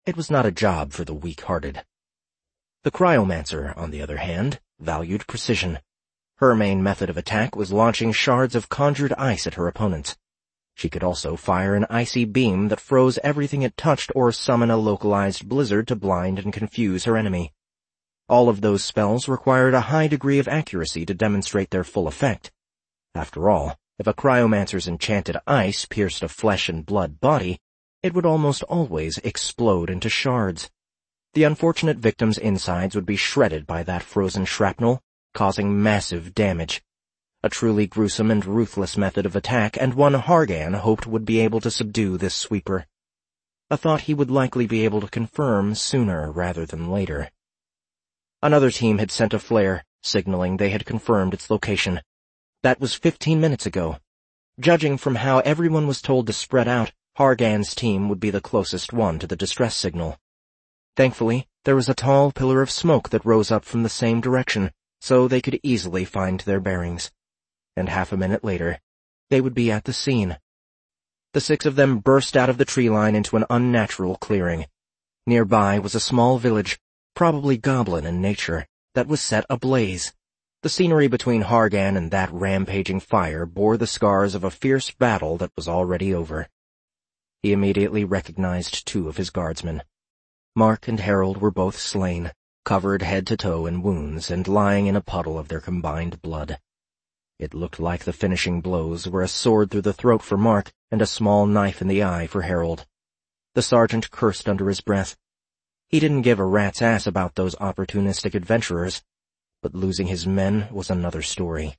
Speaker 1: It was not a job for the weak-hearted. The cryomancer, on the other hand, valued precision. Her main method of attack was launching shards of conjured ice at her opponents. She could also fire an icy beam that froze everything it touched or summon a localized blizzard to blind and confuse her enemy. All of those spells required a high degree of accuracy to demonstrate their full effect. After all, if a cryomancer's enchanted ice pierced a flesh and blood body, it would almost always explode into shards. The unfortunate victim's insides would be shredded by that frozen shrapnel, causing massive damage. A truly gruesome and ruthless method of attack, and one Hargan hoped would be able to subdue this sweeper. A thought he would likely be able to confirm sooner rather than later. Another team had sent a flare, signaling they had confirmed its location. That was fifteen minutes ago. Judging from how everyone was told to spread out, Hargan's team would be the closest one to the distress signal. Thankfully, there was a tall pillar of smoke that rose up from the same direction, so they could easily find their bearings. And half a minute later, they would be at the scene. The six of them burst out of the tree line into an unnatural clearing. Nearby was a small village, probably goblin in nature, that was set ablaze. The scenery between Hargan and that rampaging fire bore the scars of a fierce battle that was already over. He immediately recognized two of his guardsmen. Mark and Harold were both slain, covered head to toe in wounds and lying in a puddle of their combined blood. It looked like the finishing blows were a sword through the throat for Mark and a small knife in the eye for Harold. The sergeant cursed under his breath. He didn't give a rat's ass about those opportunistic adventurers, but losing his men was another story.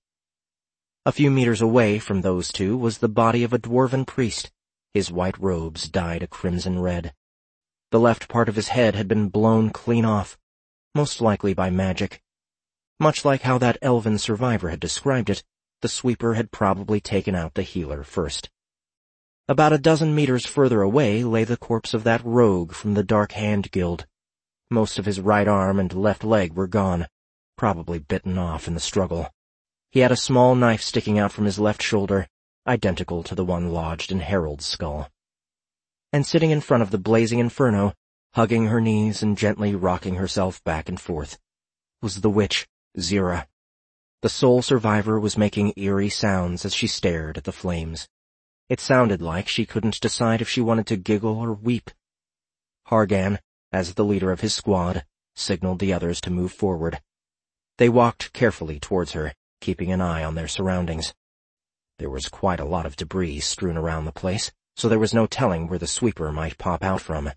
Speaker 1: A few meters away from those two was the body of a dwarven priest. His white robes dyed a crimson red. The left part of his head had been blown clean off, most likely by magic. Much like how that elven survivor had described it, the sweeper had probably taken out the healer first. About a dozen meters further away lay the corpse of that rogue from the Dark Hand Guild. Most of his right arm and left leg were gone, probably bitten off in the struggle. He had a small knife sticking out from his left shoulder, identical to the one lodged in Harold's skull. And sitting in front of the blazing inferno, hugging her knees and gently rocking herself back and forth, was the witch, Zira. The sole survivor was making eerie sounds as she stared at the flames. It sounded like she couldn't decide if she wanted to giggle or weep. Hargan, as the leader of his squad, signaled the others to move forward. They walked carefully towards her, keeping an eye on their surroundings. There was quite a lot of debris strewn around the place, so there was no telling where the sweeper might pop out from.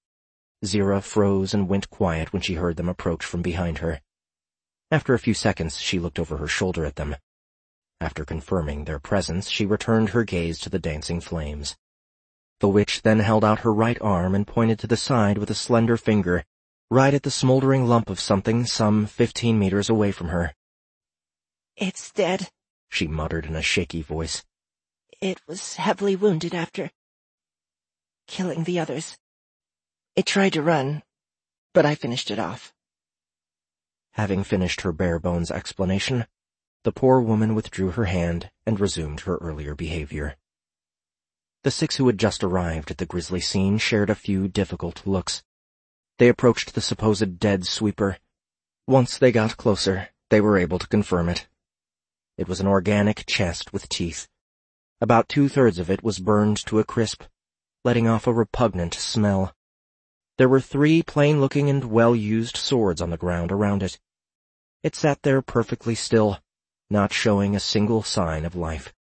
Speaker 1: Zira froze and went quiet when she heard them approach from behind her. After a few seconds, she looked over her shoulder at them. After confirming their presence, she returned her gaze to the dancing flames. The witch then held out her right arm and pointed to the side with a slender finger, right at the smoldering lump of something some fifteen meters away from her.
Speaker 5: "It's dead,"
Speaker 1: she muttered in a shaky voice.
Speaker 5: "It was heavily wounded after killing the others. It tried to run, but I finished it off."
Speaker 1: Having finished her bare-bones explanation, the poor woman withdrew her hand and resumed her earlier behavior. The six who had just arrived at the grisly scene shared a few difficult looks. They approached the supposed dead sweeper. Once they got closer, they were able to confirm it. It was an organic chest with teeth. About two-thirds of it was burned to a crisp, letting off a repugnant smell. There were three plain-looking and well-used swords on the ground around it. It sat there perfectly still, not showing a single sign of life.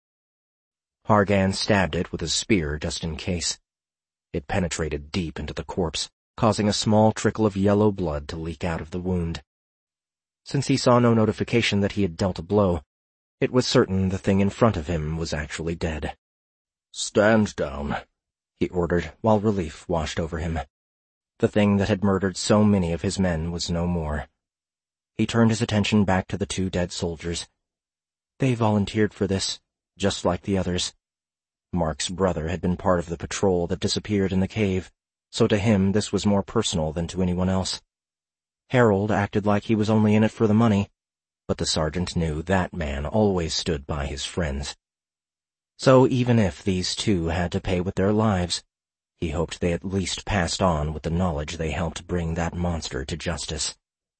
Speaker 1: Hargan stabbed it with his spear just in case. It penetrated deep into the corpse, causing a small trickle of yellow blood to leak out of the wound. Since he saw no notification that he had dealt a blow, it was certain the thing in front of him was actually dead.
Speaker 2: "Stand down,"
Speaker 1: he ordered, while relief washed over him. The thing that had murdered so many of his men was no more. He turned his attention back to the two dead soldiers. They volunteered for this, just like the others. Mark's brother had been part of the patrol that disappeared in the cave, so to him this was more personal than to anyone else. Harold acted like he was only in it for the money, but the sergeant knew that man always stood by his friends. So even if these two had to pay with their lives, He hoped they at least passed on with the knowledge they helped bring that monster to justice.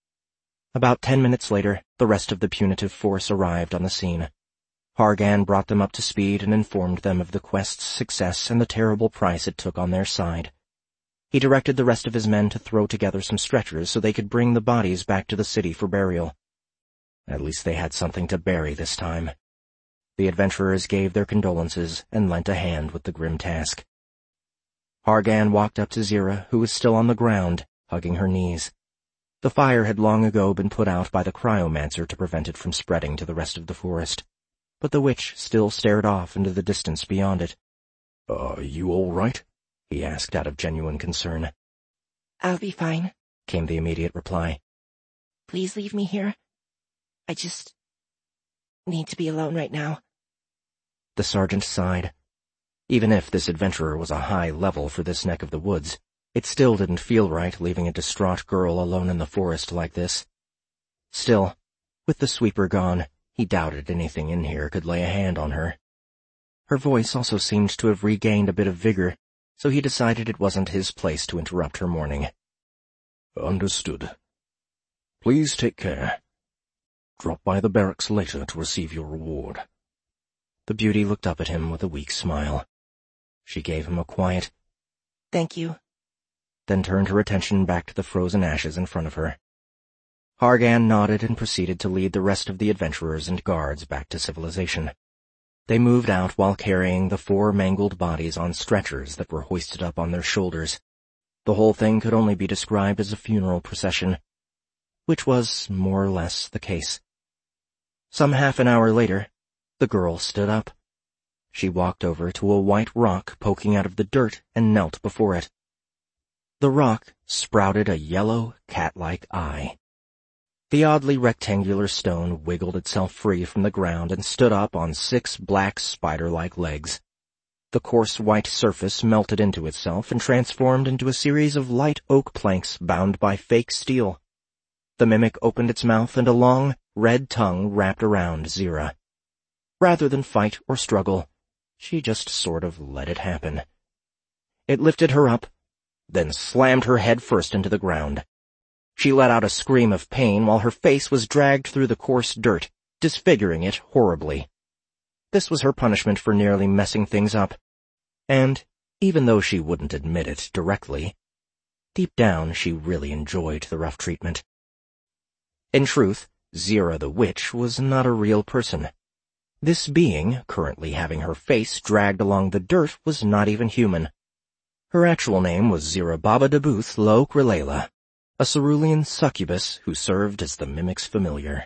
Speaker 1: About ten minutes later, the rest of the punitive force arrived on the scene. Hargan brought them up to speed and informed them of the quest's success and the terrible price it took on their side. He directed the rest of his men to throw together some stretchers so they could bring the bodies back to the city for burial. At least they had something to bury this time. The adventurers gave their condolences and lent a hand with the grim task. Hargan walked up to Zira, who was still on the ground, hugging her knees. The fire had long ago been put out by the cryomancer to prevent it from spreading to the rest of the forest, but the witch still stared off into the distance beyond it.
Speaker 2: "Are you all right?"
Speaker 1: he asked out of genuine concern.
Speaker 5: I'll be fine,
Speaker 1: came the immediate reply.
Speaker 5: Please leave me here. I just need to be alone right now.
Speaker 1: The sergeant sighed. Even if this adventurer was a high level for this neck of the woods, it still didn't feel right leaving a distraught girl alone in the forest like this. Still, with the sweeper gone, he doubted anything in here could lay a hand on her. Her voice also seemed to have regained a bit of vigor, so he decided it wasn't his place to interrupt her mourning.
Speaker 2: "Understood. Please take care. Drop by the barracks later to receive your reward."
Speaker 1: The beauty looked up at him with a weak smile. She gave him a quiet,
Speaker 5: "Thank you,"
Speaker 1: then turned her attention back to the frozen ashes in front of her. Hargan nodded and proceeded to lead the rest of the adventurers and guards back to civilization. They moved out while carrying the four mangled bodies on stretchers that were hoisted up on their shoulders. The whole thing could only be described as a funeral procession, which was more or less the case. Some half an hour later, the girl stood up. She walked over to a white rock poking out of the dirt and knelt before it. The rock sprouted a yellow, cat-like eye. The oddly rectangular stone wiggled itself free from the ground and stood up on six black spider-like legs. The coarse white surface melted into itself and transformed into a series of light oak planks bound by fake steel. The mimic opened its mouth and a long, red tongue wrapped around Zira. Rather than fight or struggle, she just sort of let it happen. It lifted her up, then slammed her head first into the ground. She let out a scream of pain while her face was dragged through the coarse dirt, disfiguring it horribly. This was her punishment for nearly messing things up. And, even though she wouldn't admit it directly, deep down she really enjoyed the rough treatment. In truth, Zira the witch was not a real person. This being, currently having her face dragged along the dirt, was not even human. Her actual name was Zira Baba Dabuth Lo Krilela, a cerulean succubus who served as the mimic's familiar.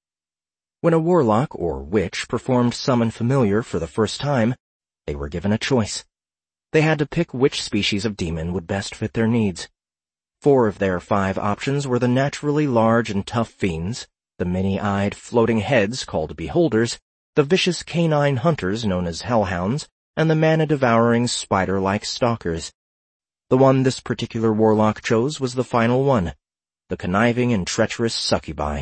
Speaker 1: When a warlock or witch performed Summon Familiar for the first time, they were given a choice. They had to pick which species of demon would best fit their needs. Four of their five options were the naturally large and tough fiends, the many-eyed floating heads called beholders, the vicious canine hunters known as hellhounds, and the mana-devouring spider-like stalkers. The one this particular warlock chose was the final one, the conniving and treacherous succubi.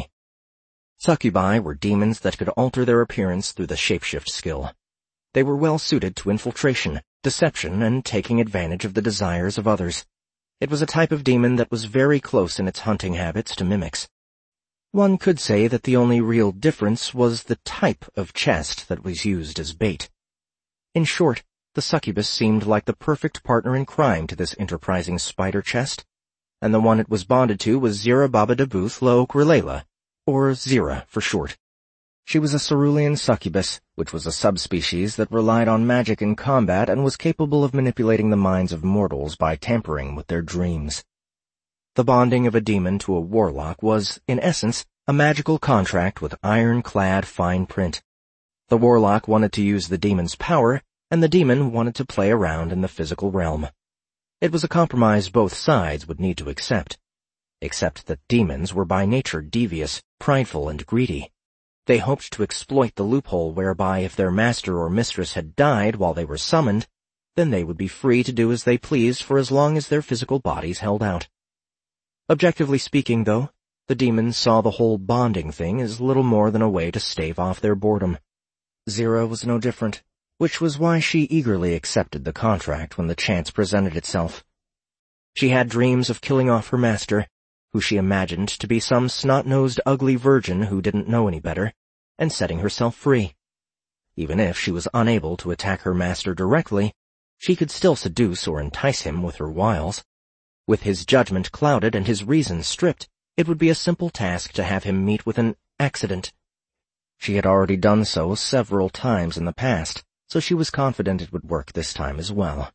Speaker 1: Succubi were demons that could alter their appearance through the shapeshift skill. They were well suited to infiltration, deception, and taking advantage of the desires of others. It was a type of demon that was very close in its hunting habits to mimics. One could say that the only real difference was the type of chest that was used as bait. In short, the succubus seemed like the perfect partner in crime to this enterprising spider chest, and the one it was bonded to was Zira Baba Dabuth Lo Krilela, or Zira for short. She was a cerulean succubus, which was a subspecies that relied on magic in combat and was capable of manipulating the minds of mortals by tampering with their dreams. The bonding of a demon to a warlock was, in essence, a magical contract with iron-clad fine print. The warlock wanted to use the demon's power, and the demon wanted to play around in the physical realm. It was a compromise both sides would need to accept, except that demons were by nature devious, prideful, and greedy. They hoped to exploit the loophole whereby if their master or mistress had died while they were summoned, then they would be free to do as they pleased for as long as their physical bodies held out. Objectively speaking, though, the demons saw the whole bonding thing as little more than a way to stave off their boredom. Zira was no different. which was why she eagerly accepted the contract when the chance presented itself. She had dreams of killing off her master, who she imagined to be some snot-nosed ugly virgin who didn't know any better, and setting herself free. Even if she was unable to attack her master directly, she could still seduce or entice him with her wiles. With his judgment clouded and his reason stripped, it would be a simple task to have him meet with an accident. She had already done so several times in the past, so she was confident it would work this time as well.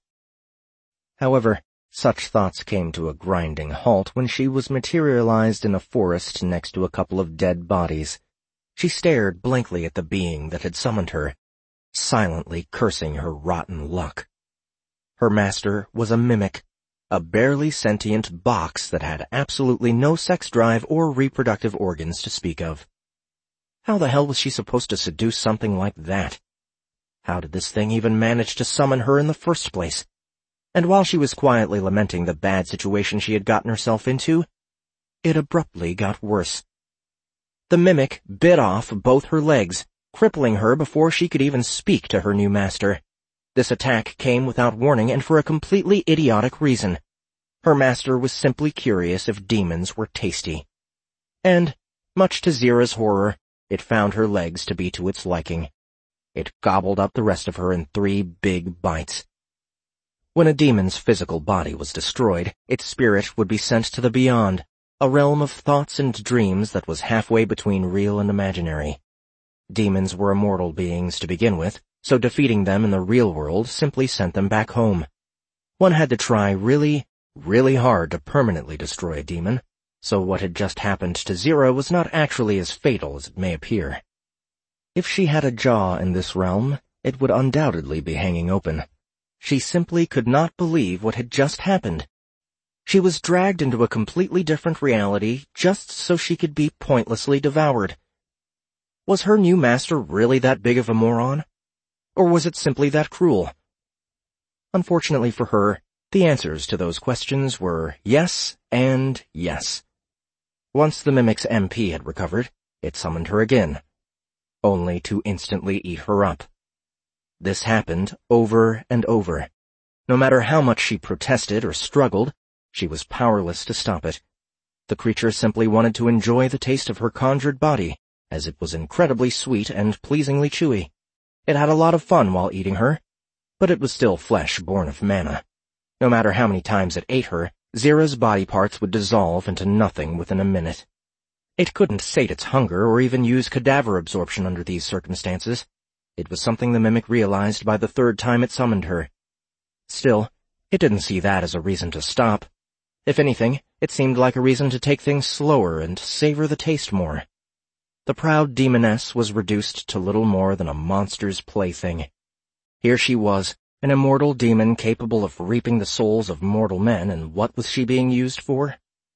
Speaker 1: However, such thoughts came to a grinding halt when she was materialized in a forest next to a couple of dead bodies. She stared blankly at the being that had summoned her, silently cursing her rotten luck. Her master was a mimic, a barely sentient box that had absolutely no sex drive or reproductive organs to speak of. How the hell was she supposed to seduce something like that? How did this thing even manage to summon her in the first place? And while she was quietly lamenting the bad situation she had gotten herself into, it abruptly got worse. The mimic bit off both her legs, crippling her before she could even speak to her new master. This attack came without warning and for a completely idiotic reason. Her master was simply curious if demons were tasty. And, much to Zira's horror, it found her legs to be to its liking. It gobbled up the rest of her in three big bites. When a demon's physical body was destroyed, its spirit would be sent to the beyond, a realm of thoughts and dreams that was halfway between real and imaginary. Demons were immortal beings to begin with, so defeating them in the real world simply sent them back home. One had to try really, really hard to permanently destroy a demon, so what had just happened to Zira was not actually as fatal as it may appear. If she had a jaw in this realm, it would undoubtedly be hanging open. She simply could not believe what had just happened. She was dragged into a completely different reality just so she could be pointlessly devoured. Was her new master really that big of a moron? Or was it simply that cruel? Unfortunately for her, the answers to those questions were yes and yes. Once the mimic's M P had recovered, it summoned her again, only to instantly eat her up. This happened over and over. No matter how much she protested or struggled, she was powerless to stop it. The creature simply wanted to enjoy the taste of her conjured body, as it was incredibly sweet and pleasingly chewy. It had a lot of fun while eating her, but it was still flesh born of mana. No matter how many times it ate her, Zira's body parts would dissolve into nothing within a minute. It couldn't sate its hunger or even use cadaver absorption under these circumstances. It was something the mimic realized by the third time it summoned her. Still, it didn't see that as a reason to stop. If anything, it seemed like a reason to take things slower and savor the taste more. The proud demoness was reduced to little more than a monster's plaything. Here she was, an immortal demon capable of reaping the souls of mortal men, and what was she being used for?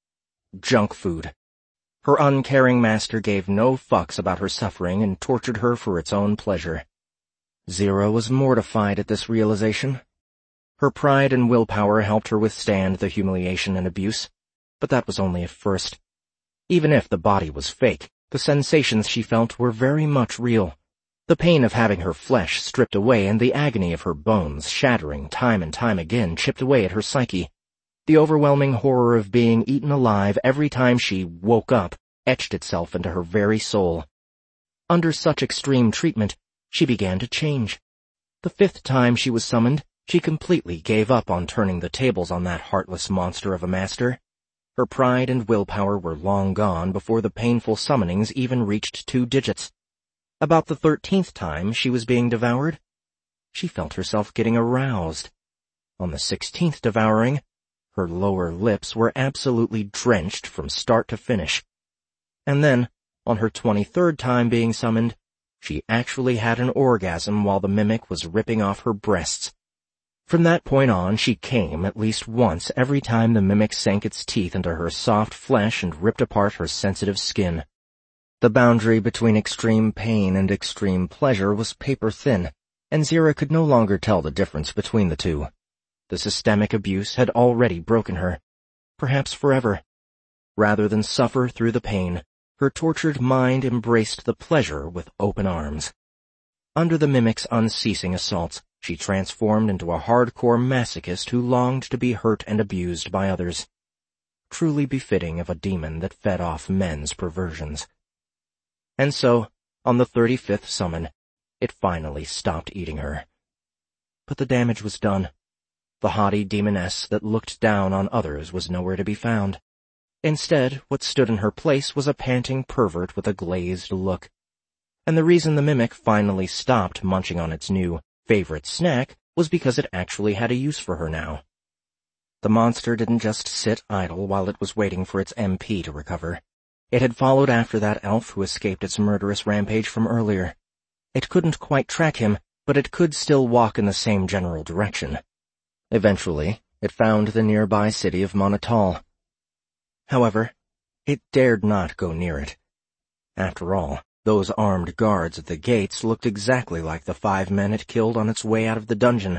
Speaker 1: Junk food. Her uncaring master gave no fucks about her suffering and tortured her for its own pleasure. Zira was mortified at this realization. Her pride and willpower helped her withstand the humiliation and abuse, but that was only at first. Even if the body was fake, the sensations she felt were very much real. The pain of having her flesh stripped away and the agony of her bones shattering time and time again chipped away at her psyche. The overwhelming horror of being eaten alive every time she woke up etched itself into her very soul. Under such extreme treatment, she began to change. The fifth time she was summoned, she completely gave up on turning the tables on that heartless monster of a master. Her pride and willpower were long gone before the painful summonings even reached two digits. About the thirteenth time she was being devoured, she felt herself getting aroused. On the sixteenth devouring, her lower lips were absolutely drenched from start to finish. And then, on her twenty-third time being summoned, she actually had an orgasm while the mimic was ripping off her breasts. From that point on, she came at least once every time the mimic sank its teeth into her soft flesh and ripped apart her sensitive skin. The boundary between extreme pain and extreme pleasure was paper-thin, and Zira could no longer tell the difference between the two. The systemic abuse had already broken her, perhaps forever. Rather than suffer through the pain, her tortured mind embraced the pleasure with open arms. Under the Mimic's unceasing assaults, she transformed into a hardcore masochist who longed to be hurt and abused by others. Truly befitting of a demon that fed off men's perversions. And so, on the thirty-fifth summon, it finally stopped eating her. But the damage was done. The haughty demoness that looked down on others was nowhere to be found. Instead, what stood in her place was a panting pervert with a glazed look. And the reason the Mimic finally stopped munching on its new favorite snack was because it actually had a use for her now. The monster didn't just sit idle while it was waiting for its M P to recover. It had followed after that elf who escaped its murderous rampage from earlier. It couldn't quite track him, but it could still walk in the same general direction. Eventually, it found the nearby city of Monatal. However, it dared not go near it. After all, those armed guards at the gates looked exactly like the five men it killed on its way out of the dungeon.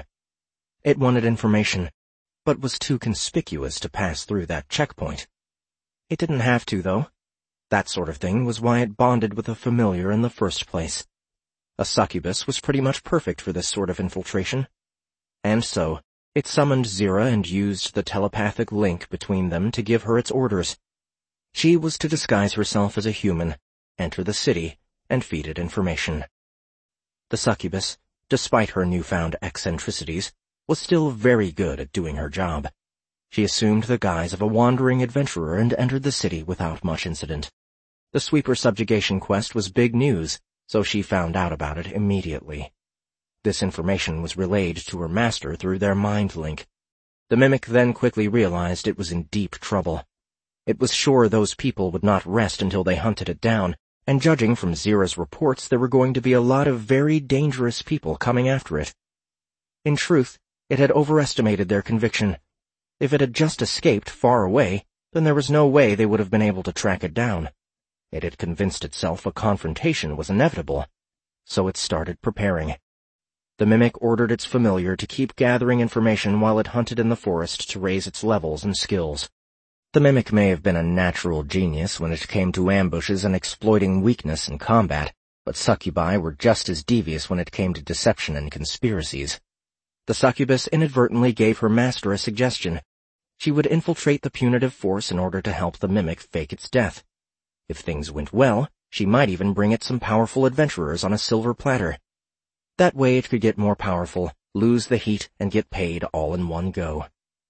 Speaker 1: It wanted information, but was too conspicuous to pass through that checkpoint. It didn't have to, though. That sort of thing was why it bonded with a familiar in the first place. A succubus was pretty much perfect for this sort of infiltration. And so, it summoned Zira and used the telepathic link between them to give her its orders. She was to disguise herself as a human, enter the city, and feed it information. The succubus, despite her newfound eccentricities, was still very good at doing her job. She assumed the guise of a wandering adventurer and entered the city without much incident. The sweeper subjugation quest was big news, so she found out about it immediately. This information was relayed to her master through their mind link. The Mimic then quickly realized it was in deep trouble. It was sure those people would not rest until they hunted it down, and judging from Zira's reports, there were going to be a lot of very dangerous people coming after it. In truth, it had overestimated their conviction. If it had just escaped far away, then there was no way they would have been able to track it down. It had convinced itself a confrontation was inevitable, so it started preparing. The Mimic ordered its familiar to keep gathering information while it hunted in the forest to raise its levels and skills. The Mimic may have been a natural genius when it came to ambushes and exploiting weakness in combat, but succubi were just as devious when it came to deception and conspiracies. The succubus inadvertently gave her master a suggestion. She would infiltrate the punitive force in order to help the Mimic fake its death. If things went well, she might even bring it some powerful adventurers on a silver platter. That way it could get more powerful, lose the heat, and get paid all in one go.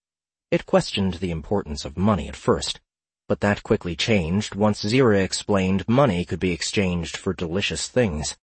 Speaker 1: It questioned the importance of money at first, but that quickly changed once Zira explained money could be exchanged for delicious things.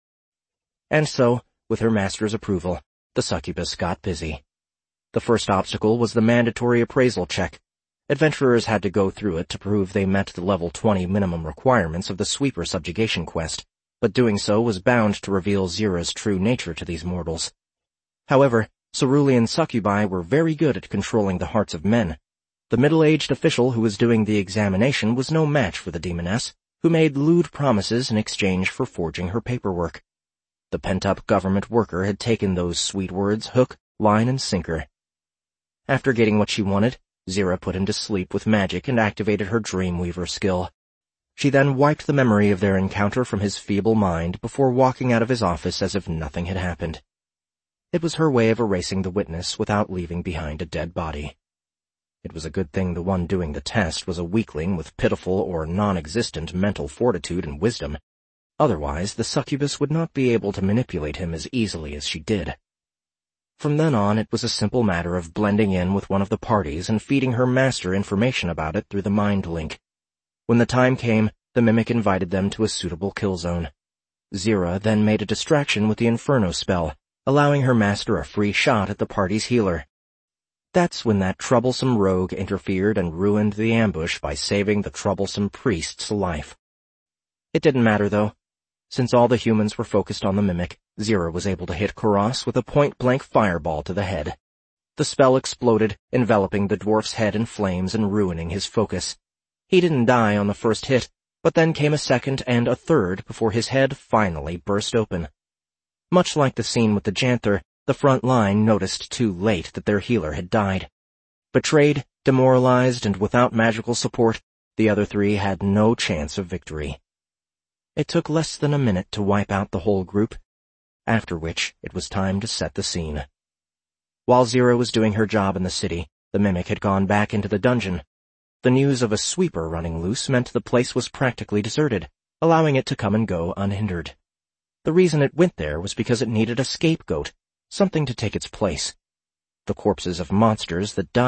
Speaker 1: And so, with her master's approval, the succubus got busy. The first obstacle was the mandatory appraisal check. Adventurers had to go through it to prove they met the level twenty minimum requirements of the sweeper subjugation quest, but doing so was bound to reveal Zira's true nature to these mortals. However, cerulean succubi were very good at controlling the hearts of men. The middle-aged official who was doing the examination was no match for the demoness, who made lewd promises in exchange for forging her paperwork. The pent-up government worker had taken those sweet words hook, line, and sinker. After getting what she wanted, Zira put him to sleep with magic and activated her Dreamweaver skill. She then wiped the memory of their encounter from his feeble mind before walking out of his office as if nothing had happened. It was her way of erasing the witness without leaving behind a dead body. It was a good thing the one doing the test was a weakling with pitiful or non-existent mental fortitude and wisdom. Otherwise, the succubus would not be able to manipulate him as easily as she did. From then on, it was a simple matter of blending in with one of the parties and feeding her master information about it through the mind link. When the time came, the Mimic invited them to a suitable kill zone. Zira then made a distraction with the Inferno spell, allowing her master a free shot at the party's healer. That's when that troublesome rogue interfered and ruined the ambush by saving the troublesome priest's life. It didn't matter, though. Since all the humans were focused on the Mimic, Zira was able to hit Koros with a point-blank fireball to the head. The spell exploded, enveloping the dwarf's head in flames and ruining his focus. He didn't die on the first hit, but then came a second and a third before his head finally burst open. Much like the scene with the Janther, the front line noticed too late that their healer had died. Betrayed, demoralized, and without magical support, the other three had no chance of victory. It took less than a minute to wipe out the whole group. after which it was time to set the scene. While Zero was doing her job in the city, the Mimic had gone back into the dungeon. The news of a sweeper running loose meant the place was practically deserted, allowing it to come and go unhindered. The reason it went there was because it needed a scapegoat, something to take its place. The corpses of monsters that died